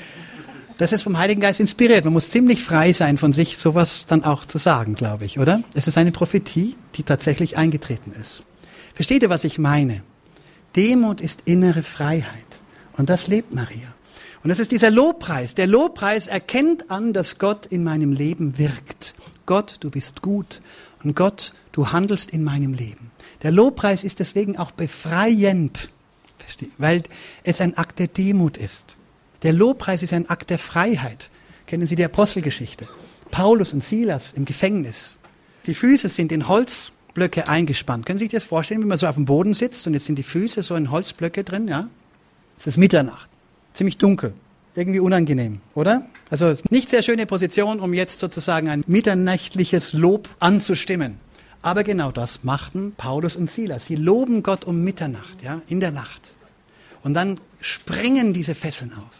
Das ist vom Heiligen Geist inspiriert. Man muss ziemlich frei sein von sich, sowas dann auch zu sagen, glaube ich, oder? Es ist eine Prophetie, die tatsächlich eingetreten ist. Versteht ihr, was ich meine? Demut ist innere Freiheit. Und das lebt Maria. Und das ist dieser Lobpreis. Der Lobpreis erkennt an, dass Gott in meinem Leben wirkt. Gott, du bist gut. Und Gott, du handelst in meinem Leben. Der Lobpreis ist deswegen auch befreiend, weil es ein Akt der Demut ist. Der Lobpreis ist ein Akt der Freiheit. Kennen Sie die Apostelgeschichte? Paulus und Silas im Gefängnis. Die Füße sind in Holzblöcke eingespannt. Können Sie sich das vorstellen, wenn man so auf dem Boden sitzt und jetzt sind die Füße so in Holzblöcke drin? Ja? Es ist Mitternacht. Ziemlich dunkel. Irgendwie unangenehm, oder? Also es ist nicht sehr schöne Position, um jetzt sozusagen ein mitternächtliches Lob anzustimmen. Aber genau das machten Paulus und Silas. Sie loben Gott um Mitternacht, ja, in der Nacht. Und dann springen diese Fesseln auf.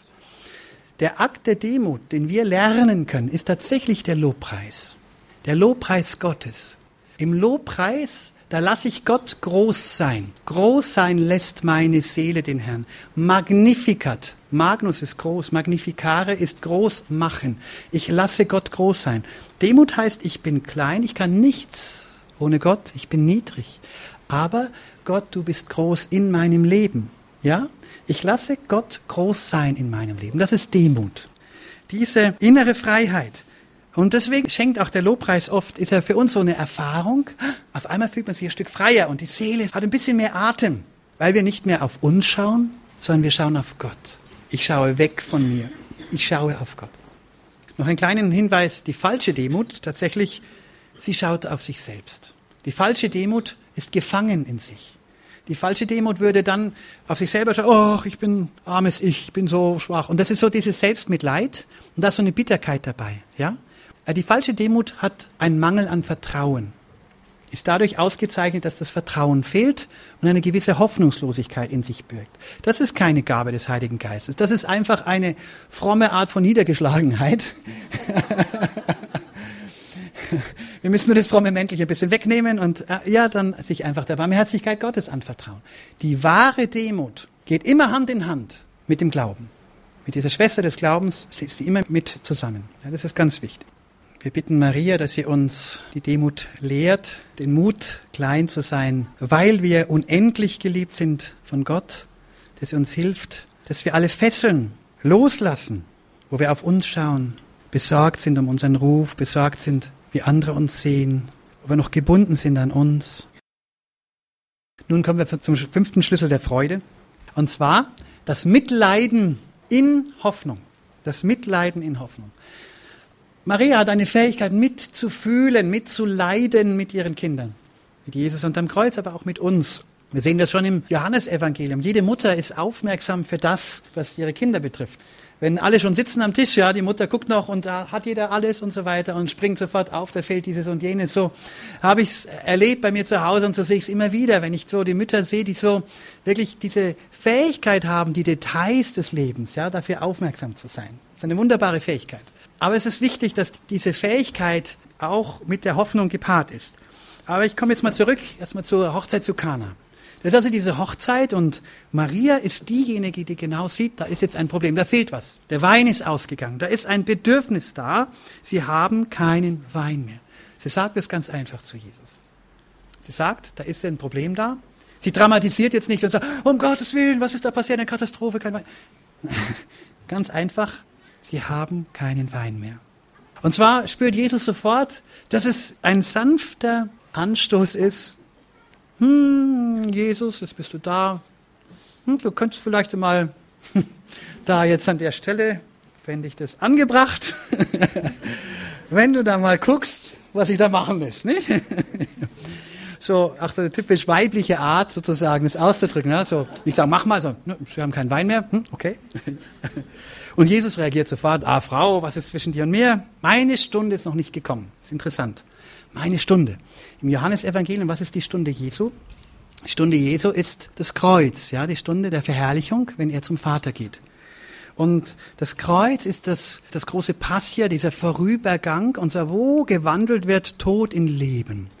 Der Akt der Demut, den wir lernen können, ist tatsächlich der Lobpreis. Der Lobpreis Gottes. Im Lobpreis, da lasse ich Gott groß sein. Groß sein lässt meine Seele den Herrn. Magnificat. Magnus ist groß. Magnificare ist groß machen. Ich lasse Gott groß sein. Demut heißt, ich bin klein, ich kann nichts ohne Gott, ich bin niedrig. Aber Gott, du bist groß in meinem Leben. Ja? Ich lasse Gott groß sein in meinem Leben. Das ist Demut. Diese innere Freiheit. Und deswegen schenkt auch der Lobpreis oft, ist er für uns so eine Erfahrung. Auf einmal fühlt man sich ein Stück freier und die Seele hat ein bisschen mehr Atem, weil wir nicht mehr auf uns schauen, sondern wir schauen auf Gott. Ich schaue weg von mir. Ich schaue auf Gott. Noch einen kleinen Hinweis, die falsche Demut, tatsächlich, sie schaut auf sich selbst. Die falsche Demut ist gefangen in sich. Die falsche Demut würde dann auf sich selber schauen, oh, ich bin armes Ich, ich bin so schwach. Und das ist so dieses Selbstmitleid und da ist so eine Bitterkeit dabei. Ja? Die falsche Demut hat einen Mangel an Vertrauen. Ist dadurch ausgezeichnet, dass das Vertrauen fehlt und eine gewisse Hoffnungslosigkeit in sich birgt. Das ist keine Gabe des Heiligen Geistes. Das ist einfach eine fromme Art von Niedergeschlagenheit. Wir müssen nur das fromme Männliche ein bisschen wegnehmen und äh, ja, dann sich einfach der Barmherzigkeit Gottes anvertrauen. Die wahre Demut geht immer Hand in Hand mit dem Glauben. Mit dieser Schwester des Glaubens ist sie immer mit zusammen. Ja, das ist ganz wichtig. Wir bitten Maria, dass sie uns die Demut lehrt, den Mut, klein zu sein, weil wir unendlich geliebt sind von Gott, dass sie uns hilft, dass wir alle Fesseln loslassen, wo wir auf uns schauen, besorgt sind um unseren Ruf, besorgt sind, wie andere uns sehen, wo wir noch gebunden sind an uns. Nun kommen wir zum fünften Schlüssel der Freude, und zwar das Mitleiden in Hoffnung. Das Mitleiden in Hoffnung. Maria hat eine Fähigkeit, mitzufühlen, mitzuleiden mit ihren Kindern. Mit Jesus unterm Kreuz, aber auch mit uns. Wir sehen das schon im Johannesevangelium. Jede Mutter ist aufmerksam für das, was ihre Kinder betrifft. Wenn alle schon sitzen am Tisch, ja, die Mutter guckt noch und da hat jeder alles und so weiter und springt sofort auf, da fehlt dieses und jenes. So habe ich es erlebt bei mir zu Hause und so sehe ich es immer wieder, wenn ich so die Mütter sehe, die so wirklich diese Fähigkeit haben, die Details des Lebens, ja, dafür aufmerksam zu sein. Das ist eine wunderbare Fähigkeit. Aber es ist wichtig, dass diese Fähigkeit auch mit der Hoffnung gepaart ist. Aber ich komme jetzt mal zurück, erstmal zur Hochzeit zu Kana. Das ist also diese Hochzeit und Maria ist diejenige, die genau sieht, da ist jetzt ein Problem, da fehlt was. Der Wein ist ausgegangen, da ist ein Bedürfnis da. Sie haben keinen Wein mehr. Sie sagt es ganz einfach zu Jesus. Sie sagt, da ist ein Problem da. Sie dramatisiert jetzt nicht und sagt, um Gottes Willen, was ist da passiert, eine Katastrophe, kein Wein. Ganz einfach, sie haben keinen Wein mehr. Und zwar spürt Jesus sofort, dass es ein sanfter Anstoß ist. Hm, Jesus, jetzt bist du da. Hm, du könntest vielleicht mal da jetzt an der Stelle, fände ich das angebracht, wenn du da mal guckst, was ich da machen lässt, nicht? So, auch so eine typisch weibliche Art sozusagen, das auszudrücken. Ja? So, nicht sagen, mach mal, so, wir haben keinen Wein mehr, hm, okay. Und Jesus reagiert sofort, ah Frau, was ist zwischen dir und mir? Meine Stunde ist noch nicht gekommen. Das ist interessant. Meine Stunde. Im Johannesevangelium, was ist die Stunde Jesu? Die Stunde Jesu ist das Kreuz, ja, die Stunde der Verherrlichung, wenn er zum Vater geht. Und das Kreuz ist das, das große Passia, dieser Vorübergang, unser wo gewandelt wird, Tod in Leben.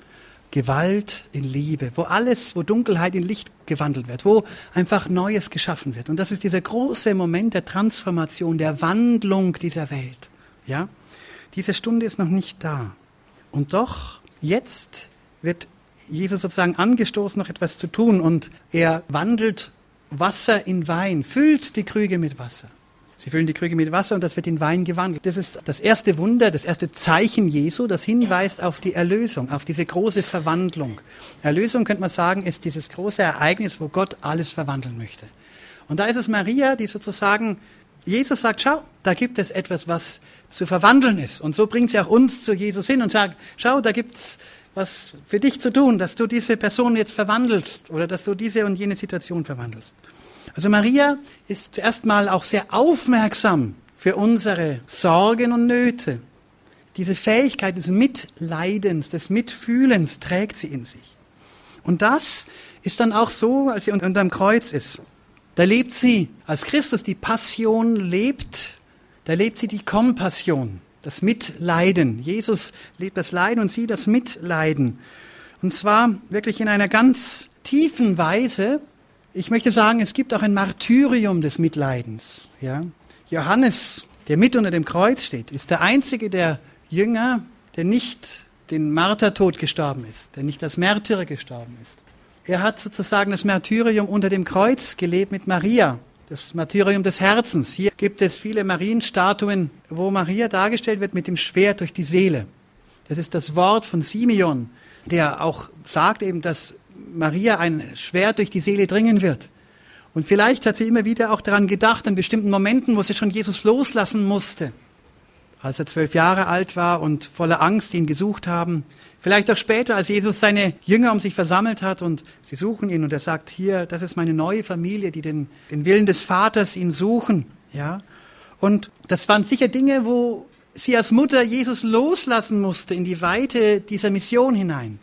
Gewalt in Liebe, wo alles, wo Dunkelheit in Licht gewandelt wird, wo einfach Neues geschaffen wird. Und das ist dieser große Moment der Transformation, der Wandlung dieser Welt. Ja? Diese Stunde ist noch nicht da. Und doch, jetzt wird Jesus sozusagen angestoßen, noch etwas zu tun. Und er wandelt Wasser in Wein, füllt die Krüge mit Wasser. Sie füllen die Krüge mit Wasser und das wird in Wein gewandelt. Das ist das erste Wunder, das erste Zeichen Jesu, das hinweist auf die Erlösung, auf diese große Verwandlung. Erlösung, könnte man sagen, ist dieses große Ereignis, wo Gott alles verwandeln möchte. Und da ist es Maria, die sozusagen, Jesus sagt, schau, da gibt es etwas, was zu verwandeln ist. Und so bringt sie auch uns zu Jesus hin und sagt, schau, da gibt's was für dich zu tun, dass du diese Person jetzt verwandelst oder dass du diese und jene Situation verwandelst. Also Maria ist zuerst mal auch sehr aufmerksam für unsere Sorgen und Nöte. Diese Fähigkeit des Mitleidens, des Mitfühlens trägt sie in sich. Und das ist dann auch so, als sie unterm Kreuz ist. Da lebt sie, als Christus die Passion lebt, da lebt sie die Kompassion, das Mitleiden. Jesus lebt das Leiden und sie das Mitleiden. Und zwar wirklich in einer ganz tiefen Weise. Ich möchte sagen, es gibt auch ein Martyrium des Mitleidens. Ja? Johannes, der mit unter dem Kreuz steht, ist der einzige der Jünger, der nicht den Martertod gestorben ist, der nicht als Märtyrer gestorben ist. Er hat sozusagen das Martyrium unter dem Kreuz gelebt mit Maria, das Martyrium des Herzens. Hier gibt es viele Marienstatuen, wo Maria dargestellt wird mit dem Schwert durch die Seele. Das ist das Wort von Simeon, der auch sagt eben, dass Maria ein Schwert durch die Seele dringen wird. Und vielleicht hat sie immer wieder auch daran gedacht, an bestimmten Momenten, wo sie schon Jesus loslassen musste. Als er zwölf Jahre alt war und voller Angst ihn gesucht haben. Vielleicht auch später, als Jesus seine Jünger um sich versammelt hat und sie suchen ihn und er sagt, hier, das ist meine neue Familie, die den, den Willen des Vaters ihn suchen. Ja? Und das waren sicher Dinge, wo sie als Mutter Jesus loslassen musste in die Weite dieser Mission hinein.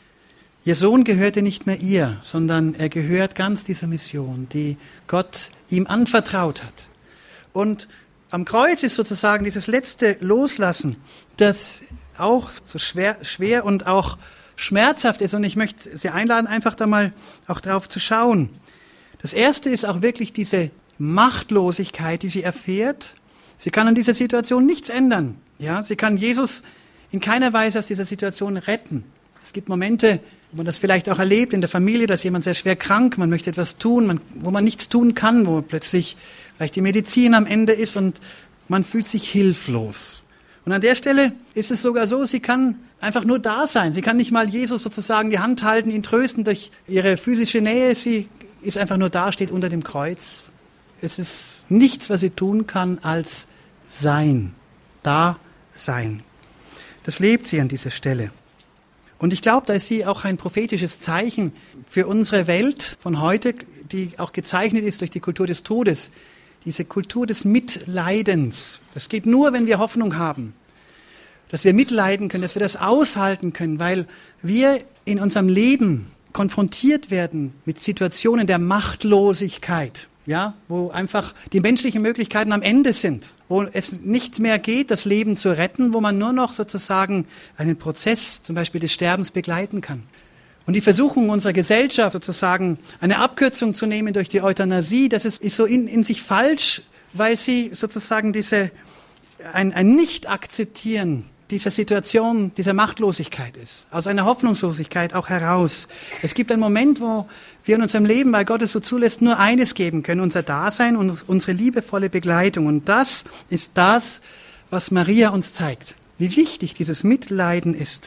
Ihr Sohn gehörte nicht mehr ihr, sondern er gehört ganz dieser Mission, die Gott ihm anvertraut hat. Und am Kreuz ist sozusagen dieses letzte Loslassen, das auch so schwer, schwer und auch schmerzhaft ist. Und ich möchte Sie einladen, einfach da mal auch drauf zu schauen. Das Erste ist auch wirklich diese Machtlosigkeit, die sie erfährt. Sie kann an dieser Situation nichts ändern. Ja, sie kann Jesus in keiner Weise aus dieser Situation retten. Es gibt Momente, wo man das vielleicht auch erlebt in der Familie, dass jemand sehr schwer krank, man möchte etwas tun, man, wo man nichts tun kann, wo plötzlich vielleicht die Medizin am Ende ist und man fühlt sich hilflos. Und an der Stelle ist es sogar so, sie kann einfach nur da sein. Sie kann nicht mal Jesus sozusagen die Hand halten, ihn trösten durch ihre physische Nähe. Sie ist einfach nur da, steht unter dem Kreuz. Es ist nichts, was sie tun kann, als sein, da sein. Das lebt sie an dieser Stelle. Und ich glaube, da ist sie auch ein prophetisches Zeichen für unsere Welt von heute, die auch gezeichnet ist durch die Kultur des Todes. Diese Kultur des Mitleidens. Das geht nur, wenn wir Hoffnung haben. Dass wir mitleiden können, dass wir das aushalten können, weil wir in unserem Leben konfrontiert werden mit Situationen der Machtlosigkeit. ja, wo einfach die menschlichen Möglichkeiten am Ende sind, wo es nicht mehr geht, das Leben zu retten, wo man nur noch sozusagen einen Prozess, zum Beispiel des Sterbens, begleiten kann. Und die Versuchung unserer Gesellschaft, sozusagen eine Abkürzung zu nehmen durch die Euthanasie, das ist, ist so in, in sich falsch, weil sie sozusagen diese, ein, ein Nicht-Akzeptieren dieser Situation, dieser Machtlosigkeit ist. Aus einer Hoffnungslosigkeit auch heraus. Es gibt einen Moment, wo wir in unserem Leben, weil Gott es so zulässt, nur eines geben können, unser Dasein und unsere liebevolle Begleitung. Und das ist das, was Maria uns zeigt. Wie wichtig dieses Mitleiden ist.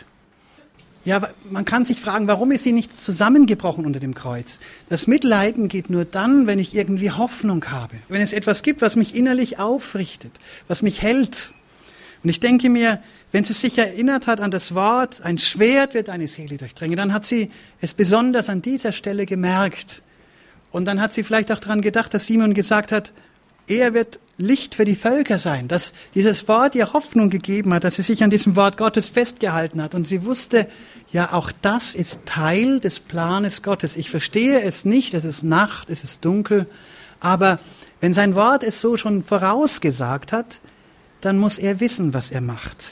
Ja, man kann sich fragen, warum ist sie nicht zusammengebrochen unter dem Kreuz? Das Mitleiden geht nur dann, wenn ich irgendwie Hoffnung habe. Wenn es etwas gibt, was mich innerlich aufrichtet, was mich hält. Und ich denke mir, wenn sie sich erinnert hat an das Wort, ein Schwert wird deine Seele durchdringen, dann hat sie es besonders an dieser Stelle gemerkt. Und dann hat sie vielleicht auch daran gedacht, dass Simon gesagt hat, er wird Licht für die Völker sein, dass dieses Wort ihr Hoffnung gegeben hat, dass sie sich an diesem Wort Gottes festgehalten hat. Und sie wusste, ja, auch das ist Teil des Planes Gottes. Ich verstehe es nicht, es ist Nacht, es ist dunkel, aber wenn sein Wort es so schon vorausgesagt hat, dann muss er wissen, was er macht.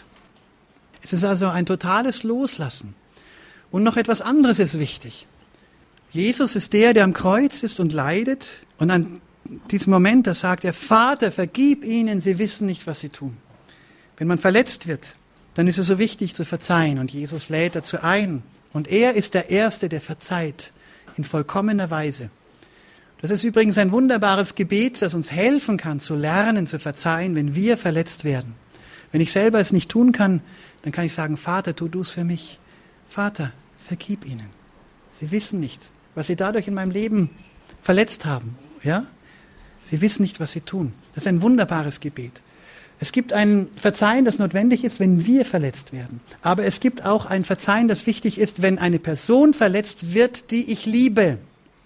Es ist also ein totales Loslassen. Und noch etwas anderes ist wichtig. Jesus ist der, der am Kreuz ist und leidet. Und an diesem Moment, da sagt er, Vater, vergib ihnen, sie wissen nicht, was sie tun. Wenn man verletzt wird, dann ist es so wichtig zu verzeihen. Und Jesus lädt dazu ein. Und er ist der Erste, der verzeiht, in vollkommener Weise. Das ist übrigens ein wunderbares Gebet, das uns helfen kann, zu lernen, zu verzeihen, wenn wir verletzt werden. Wenn ich selber es nicht tun kann, dann kann ich sagen, Vater, tu du es für mich. Vater, vergib ihnen. Sie wissen nicht, was sie dadurch in meinem Leben verletzt haben. Ja? Sie wissen nicht, was sie tun. Das ist ein wunderbares Gebet. Es gibt ein Verzeihen, das notwendig ist, wenn wir verletzt werden. Aber es gibt auch ein Verzeihen, das wichtig ist, wenn eine Person verletzt wird, die ich liebe.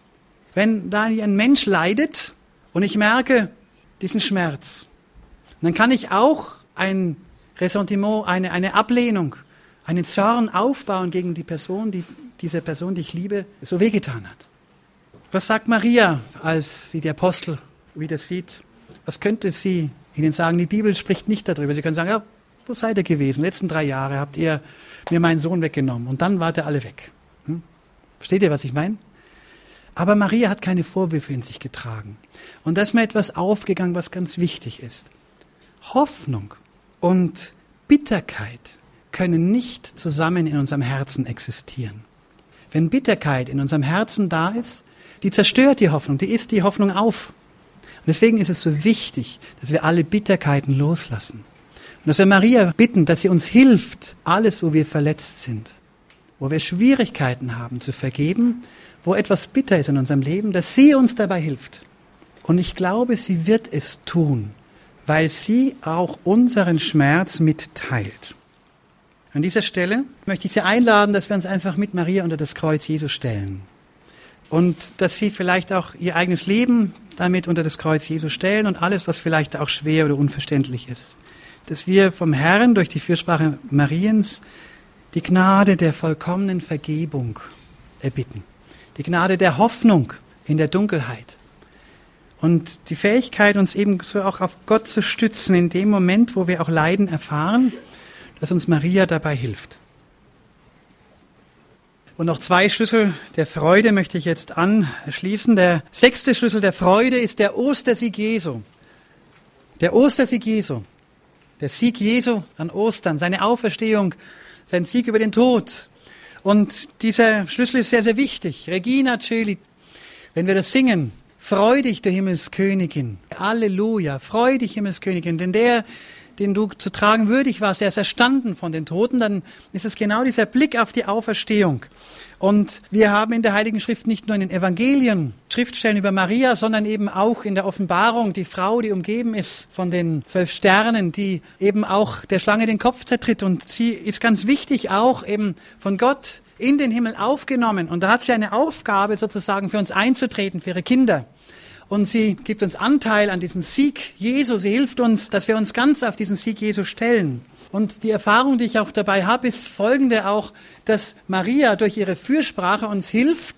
Wenn da ein Mensch leidet und ich merke diesen Schmerz, dann kann ich auch ein Ressentiment, eine, eine Ablehnung, einen Zorn aufbauen gegen die Person, die diese Person, die ich liebe, so wehgetan hat. Was sagt Maria, als sie die Apostel wieder sieht? Was könnte sie ihnen sagen? Die Bibel spricht nicht darüber. Sie können sagen, ja, wo seid ihr gewesen? Die letzten drei Jahre habt ihr mir meinen Sohn weggenommen und dann wart ihr alle weg. Hm? Versteht ihr, was ich meine? Aber Maria hat keine Vorwürfe in sich getragen. Und da ist mir etwas aufgegangen, was ganz wichtig ist. Hoffnung und Bitterkeit können nicht zusammen in unserem Herzen existieren. Wenn Bitterkeit in unserem Herzen da ist, die zerstört die Hoffnung, die isst die Hoffnung auf. Und deswegen ist es so wichtig, dass wir alle Bitterkeiten loslassen. Und dass wir Maria bitten, dass sie uns hilft, alles, wo wir verletzt sind, wo wir Schwierigkeiten haben zu vergeben, wo etwas bitter ist in unserem Leben, dass sie uns dabei hilft. Und ich glaube, sie wird es tun, weil sie auch unseren Schmerz mitteilt. An dieser Stelle möchte ich Sie einladen, dass wir uns einfach mit Maria unter das Kreuz Jesu stellen. Und dass Sie vielleicht auch Ihr eigenes Leben damit unter das Kreuz Jesu stellen und alles, was vielleicht auch schwer oder unverständlich ist. Dass wir vom Herrn durch die Fürsprache Mariens die Gnade der vollkommenen Vergebung erbitten. Die Gnade der Hoffnung in der Dunkelheit. Und die Fähigkeit, uns eben so auch auf Gott zu stützen, in dem Moment, wo wir auch Leiden erfahren, dass uns Maria dabei hilft. Und noch zwei Schlüssel der Freude möchte ich jetzt anschließen. Der sechste Schlüssel der Freude ist der Ostersieg Jesu. Der Ostersieg Jesu. Der Sieg Jesu an Ostern, seine Auferstehung, sein Sieg über den Tod. Und dieser Schlüssel ist sehr, sehr wichtig. Regina Coeli, wenn wir das singen, freu dich, du Himmelskönigin. Halleluja, freu dich, Himmelskönigin. Denn der, den du zu tragen würdig warst, der ist erstanden von den Toten. Dann ist es genau dieser Blick auf die Auferstehung. Und wir haben in der Heiligen Schrift nicht nur in den Evangelien Schriftstellen über Maria, sondern eben auch in der Offenbarung die Frau, die umgeben ist von den zwölf Sternen, die eben auch der Schlange den Kopf zertritt. Und sie ist ganz wichtig auch eben von Gott in den Himmel aufgenommen. Und da hat sie eine Aufgabe sozusagen für uns einzutreten, für ihre Kinder. Und sie gibt uns Anteil an diesem Sieg Jesu. Sie hilft uns, dass wir uns ganz auf diesen Sieg Jesu stellen. Und die Erfahrung, die ich auch dabei habe, ist folgende auch, dass Maria durch ihre Fürsprache uns hilft,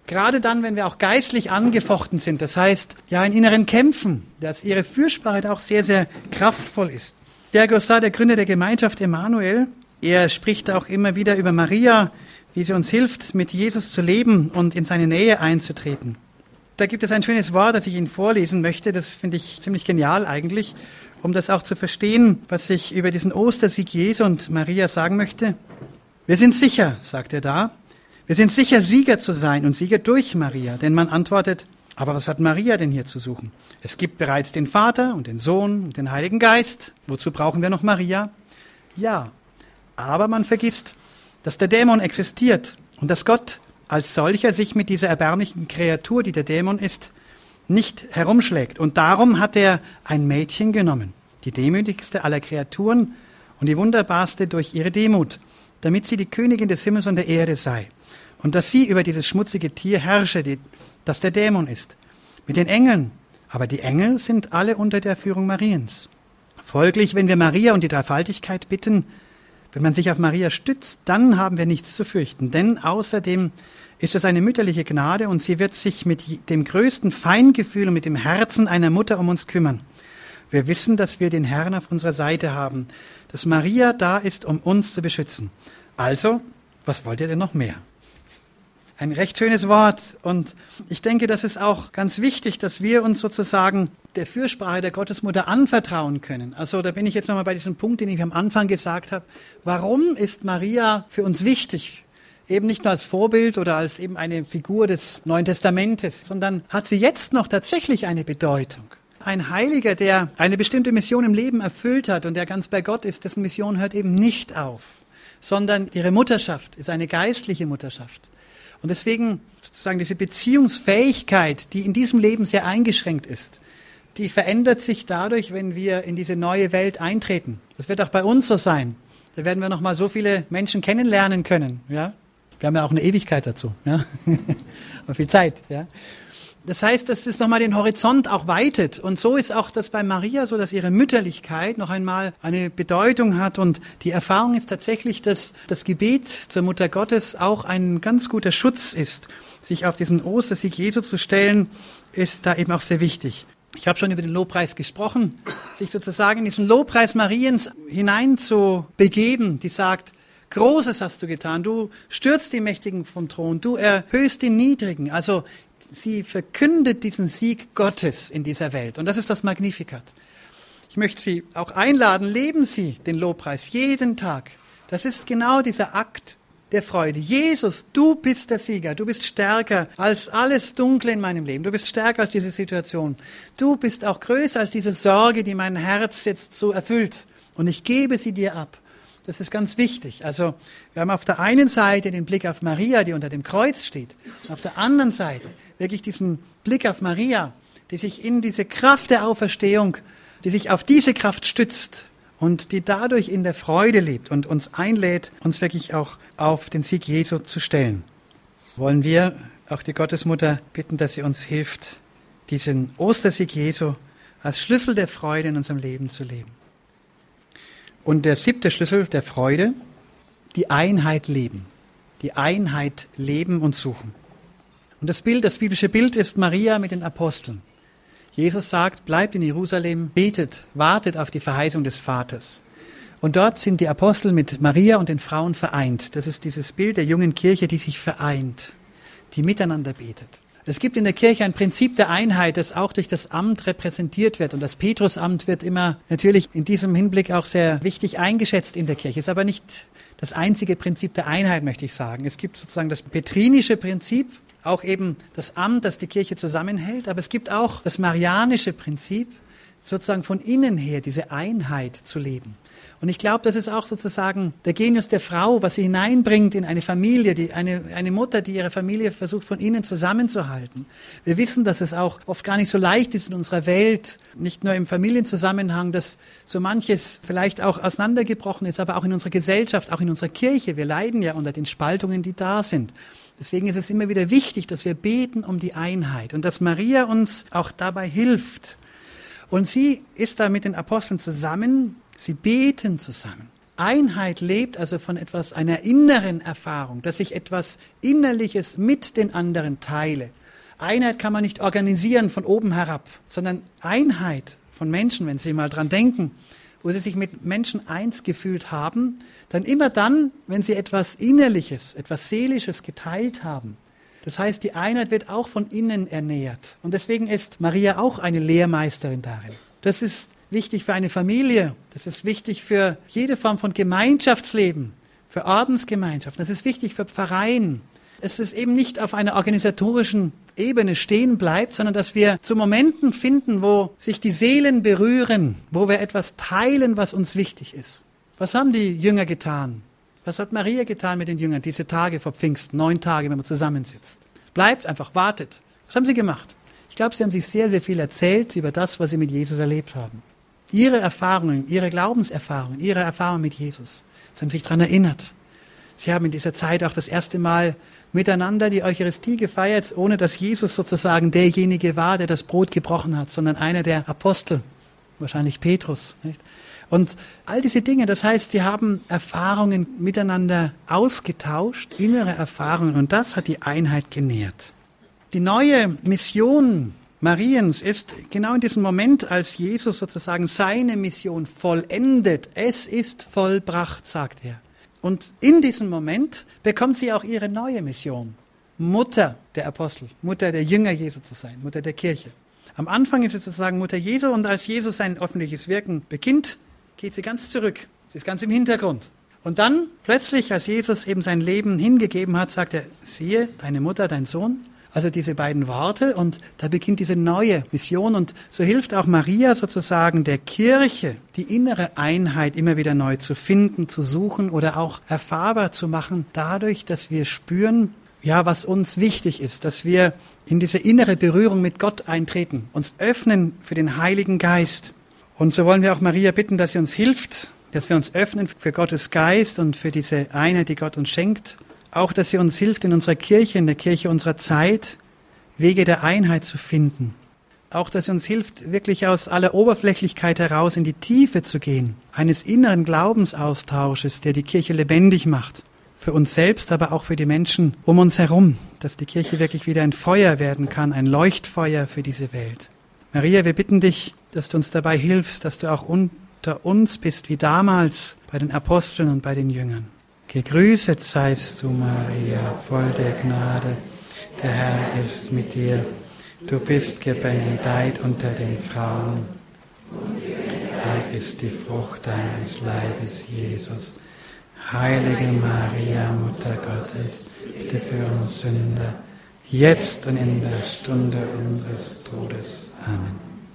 Gerade dann, wenn wir auch geistlich angefochten sind, das heißt, ja, in inneren Kämpfen, dass ihre Fürsprache auch sehr, sehr kraftvoll ist. Der Gossard, der Gründer der Gemeinschaft Emanuel, er spricht auch immer wieder über Maria, wie sie uns hilft, mit Jesus zu leben und in seine Nähe einzutreten. Da gibt es ein schönes Wort, das ich Ihnen vorlesen möchte. Das finde ich ziemlich genial eigentlich, um das auch zu verstehen, was ich über diesen Ostersieg Jesu und Maria sagen möchte. Wir sind sicher, sagt er da, wir sind sicher, Sieger zu sein und Sieger durch Maria. Denn man antwortet, aber was hat Maria denn hier zu suchen? Es gibt bereits den Vater und den Sohn und den Heiligen Geist. Wozu brauchen wir noch Maria? Ja, aber man vergisst, dass der Dämon existiert und dass Gott als solcher sich mit dieser erbärmlichen Kreatur, die der Dämon ist, nicht herumschlägt. Und darum hat er ein Mädchen genommen, die demütigste aller Kreaturen und die wunderbarste durch ihre Demut, damit sie die Königin des Himmels und der Erde sei. Und dass sie über dieses schmutzige Tier herrsche, die, das der Dämon ist. Mit den Engeln. Aber die Engel sind alle unter der Führung Mariens. Folglich, wenn wir Maria und die Dreifaltigkeit bitten, wenn man sich auf Maria stützt, dann haben wir nichts zu fürchten. Denn außerdem ist es eine mütterliche Gnade und sie wird sich mit dem größten Feingefühl und mit dem Herzen einer Mutter um uns kümmern. Wir wissen, dass wir den Herrn auf unserer Seite haben, dass Maria da ist, um uns zu beschützen. Also, was wollt ihr denn noch mehr? Ein recht schönes Wort und ich denke, das ist auch ganz wichtig, dass wir uns sozusagen der Fürsprache der Gottesmutter anvertrauen können. Also da bin ich jetzt nochmal bei diesem Punkt, den ich am Anfang gesagt habe. Warum ist Maria für uns wichtig? Eben nicht nur als Vorbild oder als eben eine Figur des Neuen Testamentes, sondern hat sie jetzt noch tatsächlich eine Bedeutung. Ein Heiliger, der eine bestimmte Mission im Leben erfüllt hat und der ganz bei Gott ist, dessen Mission hört eben nicht auf, sondern ihre Mutterschaft ist eine geistliche Mutterschaft. Und deswegen sozusagen diese Beziehungsfähigkeit, die in diesem Leben sehr eingeschränkt ist, die verändert sich dadurch, wenn wir in diese neue Welt eintreten. Das wird auch bei uns so sein. Da werden wir noch mal so viele Menschen kennenlernen können. Ja? Wir haben ja auch eine Ewigkeit dazu. Ja? Und viel Zeit. Ja? Das heißt, dass es nochmal den Horizont auch weitet. Und so ist auch das bei Maria so, dass ihre Mütterlichkeit noch einmal eine Bedeutung hat. Und die Erfahrung ist tatsächlich, dass das Gebet zur Mutter Gottes auch ein ganz guter Schutz ist. Sich auf diesen Ostersieg Jesu zu stellen, ist da eben auch sehr wichtig. Ich habe schon über den Lobpreis gesprochen, sich sozusagen in diesen Lobpreis Mariens hinein zu begeben, die sagt, Großes hast du getan, du stürzt die Mächtigen vom Thron, du erhöhst die Niedrigen. Also sie verkündet diesen Sieg Gottes in dieser Welt. Und das ist das Magnificat. Ich möchte Sie auch einladen, leben Sie den Lobpreis jeden Tag. Das ist genau dieser Akt der Freude. Jesus, du bist der Sieger. Du bist stärker als alles Dunkle in meinem Leben. Du bist stärker als diese Situation. Du bist auch größer als diese Sorge, die mein Herz jetzt so erfüllt. Und ich gebe sie dir ab. Das ist ganz wichtig. Also wir haben auf der einen Seite den Blick auf Maria, die unter dem Kreuz steht. Auf der anderen Seite wirklich diesen Blick auf Maria, die sich in diese Kraft der Auferstehung, die sich auf diese Kraft stützt und die dadurch in der Freude lebt und uns einlädt, uns wirklich auch auf den Sieg Jesu zu stellen. Wollen wir auch die Gottesmutter bitten, dass sie uns hilft, diesen Ostersieg Jesu als Schlüssel der Freude in unserem Leben zu leben. Und der siebte Schlüssel der Freude, die Einheit leben. Die Einheit leben und suchen. Und das Bild, das biblische Bild ist Maria mit den Aposteln. Jesus sagt, bleibt in Jerusalem, betet, wartet auf die Verheißung des Vaters. Und dort sind die Apostel mit Maria und den Frauen vereint. Das ist dieses Bild der jungen Kirche, die sich vereint, die miteinander betet. Es gibt in der Kirche ein Prinzip der Einheit, das auch durch das Amt repräsentiert wird. Und das Petrusamt wird immer natürlich in diesem Hinblick auch sehr wichtig eingeschätzt in der Kirche. Ist aber nicht das einzige Prinzip der Einheit, möchte ich sagen. Es gibt sozusagen das petrinische Prinzip, auch eben das Amt, das die Kirche zusammenhält. Aber es gibt auch das marianische Prinzip, sozusagen von innen her diese Einheit zu leben. Und ich glaube, das ist auch sozusagen der Genius der Frau, was sie hineinbringt in eine Familie, die, eine, eine Mutter, die ihre Familie versucht, von innen zusammenzuhalten. Wir wissen, dass es auch oft gar nicht so leicht ist in unserer Welt, nicht nur im Familienzusammenhang, dass so manches vielleicht auch auseinandergebrochen ist, aber auch in unserer Gesellschaft, auch in unserer Kirche. Wir leiden ja unter den Spaltungen, die da sind. Deswegen ist es immer wieder wichtig, dass wir beten um die Einheit und dass Maria uns auch dabei hilft. Und sie ist da mit den Aposteln zusammen. Sie beten zusammen. Einheit lebt also von etwas, einer inneren Erfahrung, dass ich etwas Innerliches mit den anderen teile. Einheit kann man nicht organisieren von oben herab, sondern Einheit von Menschen, wenn Sie mal dran denken, wo sie sich mit Menschen eins gefühlt haben, dann immer dann, wenn sie etwas Innerliches, etwas Seelisches geteilt haben. Das heißt, die Einheit wird auch von innen ernährt. Und deswegen ist Maria auch eine Lehrmeisterin darin. Das ist wichtig für eine Familie, das ist wichtig für jede Form von Gemeinschaftsleben, für Ordensgemeinschaften, das ist wichtig für Pfarreien. Es ist eben nicht auf einer organisatorischen Ebene stehen bleibt, sondern dass wir zu Momenten finden, wo sich die Seelen berühren, wo wir etwas teilen, was uns wichtig ist. Was haben die Jünger getan? Was hat Maria getan mit den Jüngern diese Tage vor Pfingsten, neun Tage, wenn man zusammensitzt? Bleibt einfach, wartet. Was haben sie gemacht? Ich glaube, sie haben sich sehr, sehr viel erzählt über das, was sie mit Jesus erlebt haben. Ihre Erfahrungen, ihre Glaubenserfahrungen, ihre Erfahrungen mit Jesus. Sie haben sich daran erinnert. Sie haben in dieser Zeit auch das erste Mal miteinander die Eucharistie gefeiert, ohne dass Jesus sozusagen derjenige war, der das Brot gebrochen hat, sondern einer der Apostel, wahrscheinlich Petrus. Nicht? Und all diese Dinge, das heißt, sie haben Erfahrungen miteinander ausgetauscht, innere Erfahrungen, und das hat die Einheit genährt. Die neue Mission Mariens ist genau in diesem Moment, als Jesus sozusagen seine Mission vollendet. Es ist vollbracht, sagt er. Und in diesem Moment bekommt sie auch ihre neue Mission. Mutter der Apostel, Mutter der Jünger Jesu zu sein, Mutter der Kirche. Am Anfang ist sie sozusagen Mutter Jesu, und als Jesus sein öffentliches Wirken beginnt, geht sie ganz zurück. Sie ist ganz im Hintergrund. Und dann plötzlich, als Jesus eben sein Leben hingegeben hat, sagt er, siehe, deine Mutter, dein Sohn. Also diese beiden Worte, und da beginnt diese neue Mission, und so hilft auch Maria sozusagen der Kirche, die innere Einheit immer wieder neu zu finden, zu suchen oder auch erfahrbar zu machen, dadurch, dass wir spüren, ja, was uns wichtig ist, dass wir in diese innere Berührung mit Gott eintreten, uns öffnen für den Heiligen Geist. Und so wollen wir auch Maria bitten, dass sie uns hilft, dass wir uns öffnen für Gottes Geist und für diese Einheit, die Gott uns schenkt. Auch, dass sie uns hilft, in unserer Kirche, in der Kirche unserer Zeit, Wege der Einheit zu finden. Auch, dass sie uns hilft, wirklich aus aller Oberflächlichkeit heraus in die Tiefe zu gehen, eines inneren Glaubensaustausches, der die Kirche lebendig macht. Für uns selbst, aber auch für die Menschen um uns herum, dass die Kirche wirklich wieder ein Feuer werden kann, ein Leuchtfeuer für diese Welt. Maria, wir bitten dich, dass du uns dabei hilfst, dass du auch unter uns bist, wie damals bei den Aposteln und bei den Jüngern. Gegrüßet seist du, Maria, voll der Gnade, der Herr ist mit dir. Du bist gebenedeit unter den Frauen. Gebenedeit ist die Frucht deines Leibes, Jesus. Heilige Maria, Mutter Gottes, bitte für uns Sünder, jetzt und in der Stunde unseres Todes. Amen.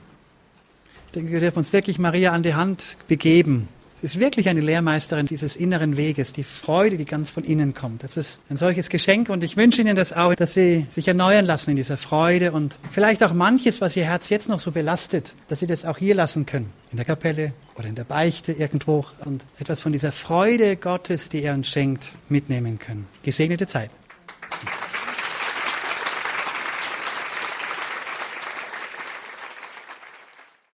Ich denke, wir dürfen uns wirklich Maria an die Hand begeben. Sie ist wirklich eine Lehrmeisterin dieses inneren Weges, die Freude, die ganz von innen kommt. Das ist ein solches Geschenk, und ich wünsche Ihnen das auch, dass Sie sich erneuern lassen in dieser Freude und vielleicht auch manches, was Ihr Herz jetzt noch so belastet, dass Sie das auch hier lassen können, in der Kapelle oder in der Beichte irgendwo, und etwas von dieser Freude Gottes, die er uns schenkt, mitnehmen können. Gesegnete Zeit.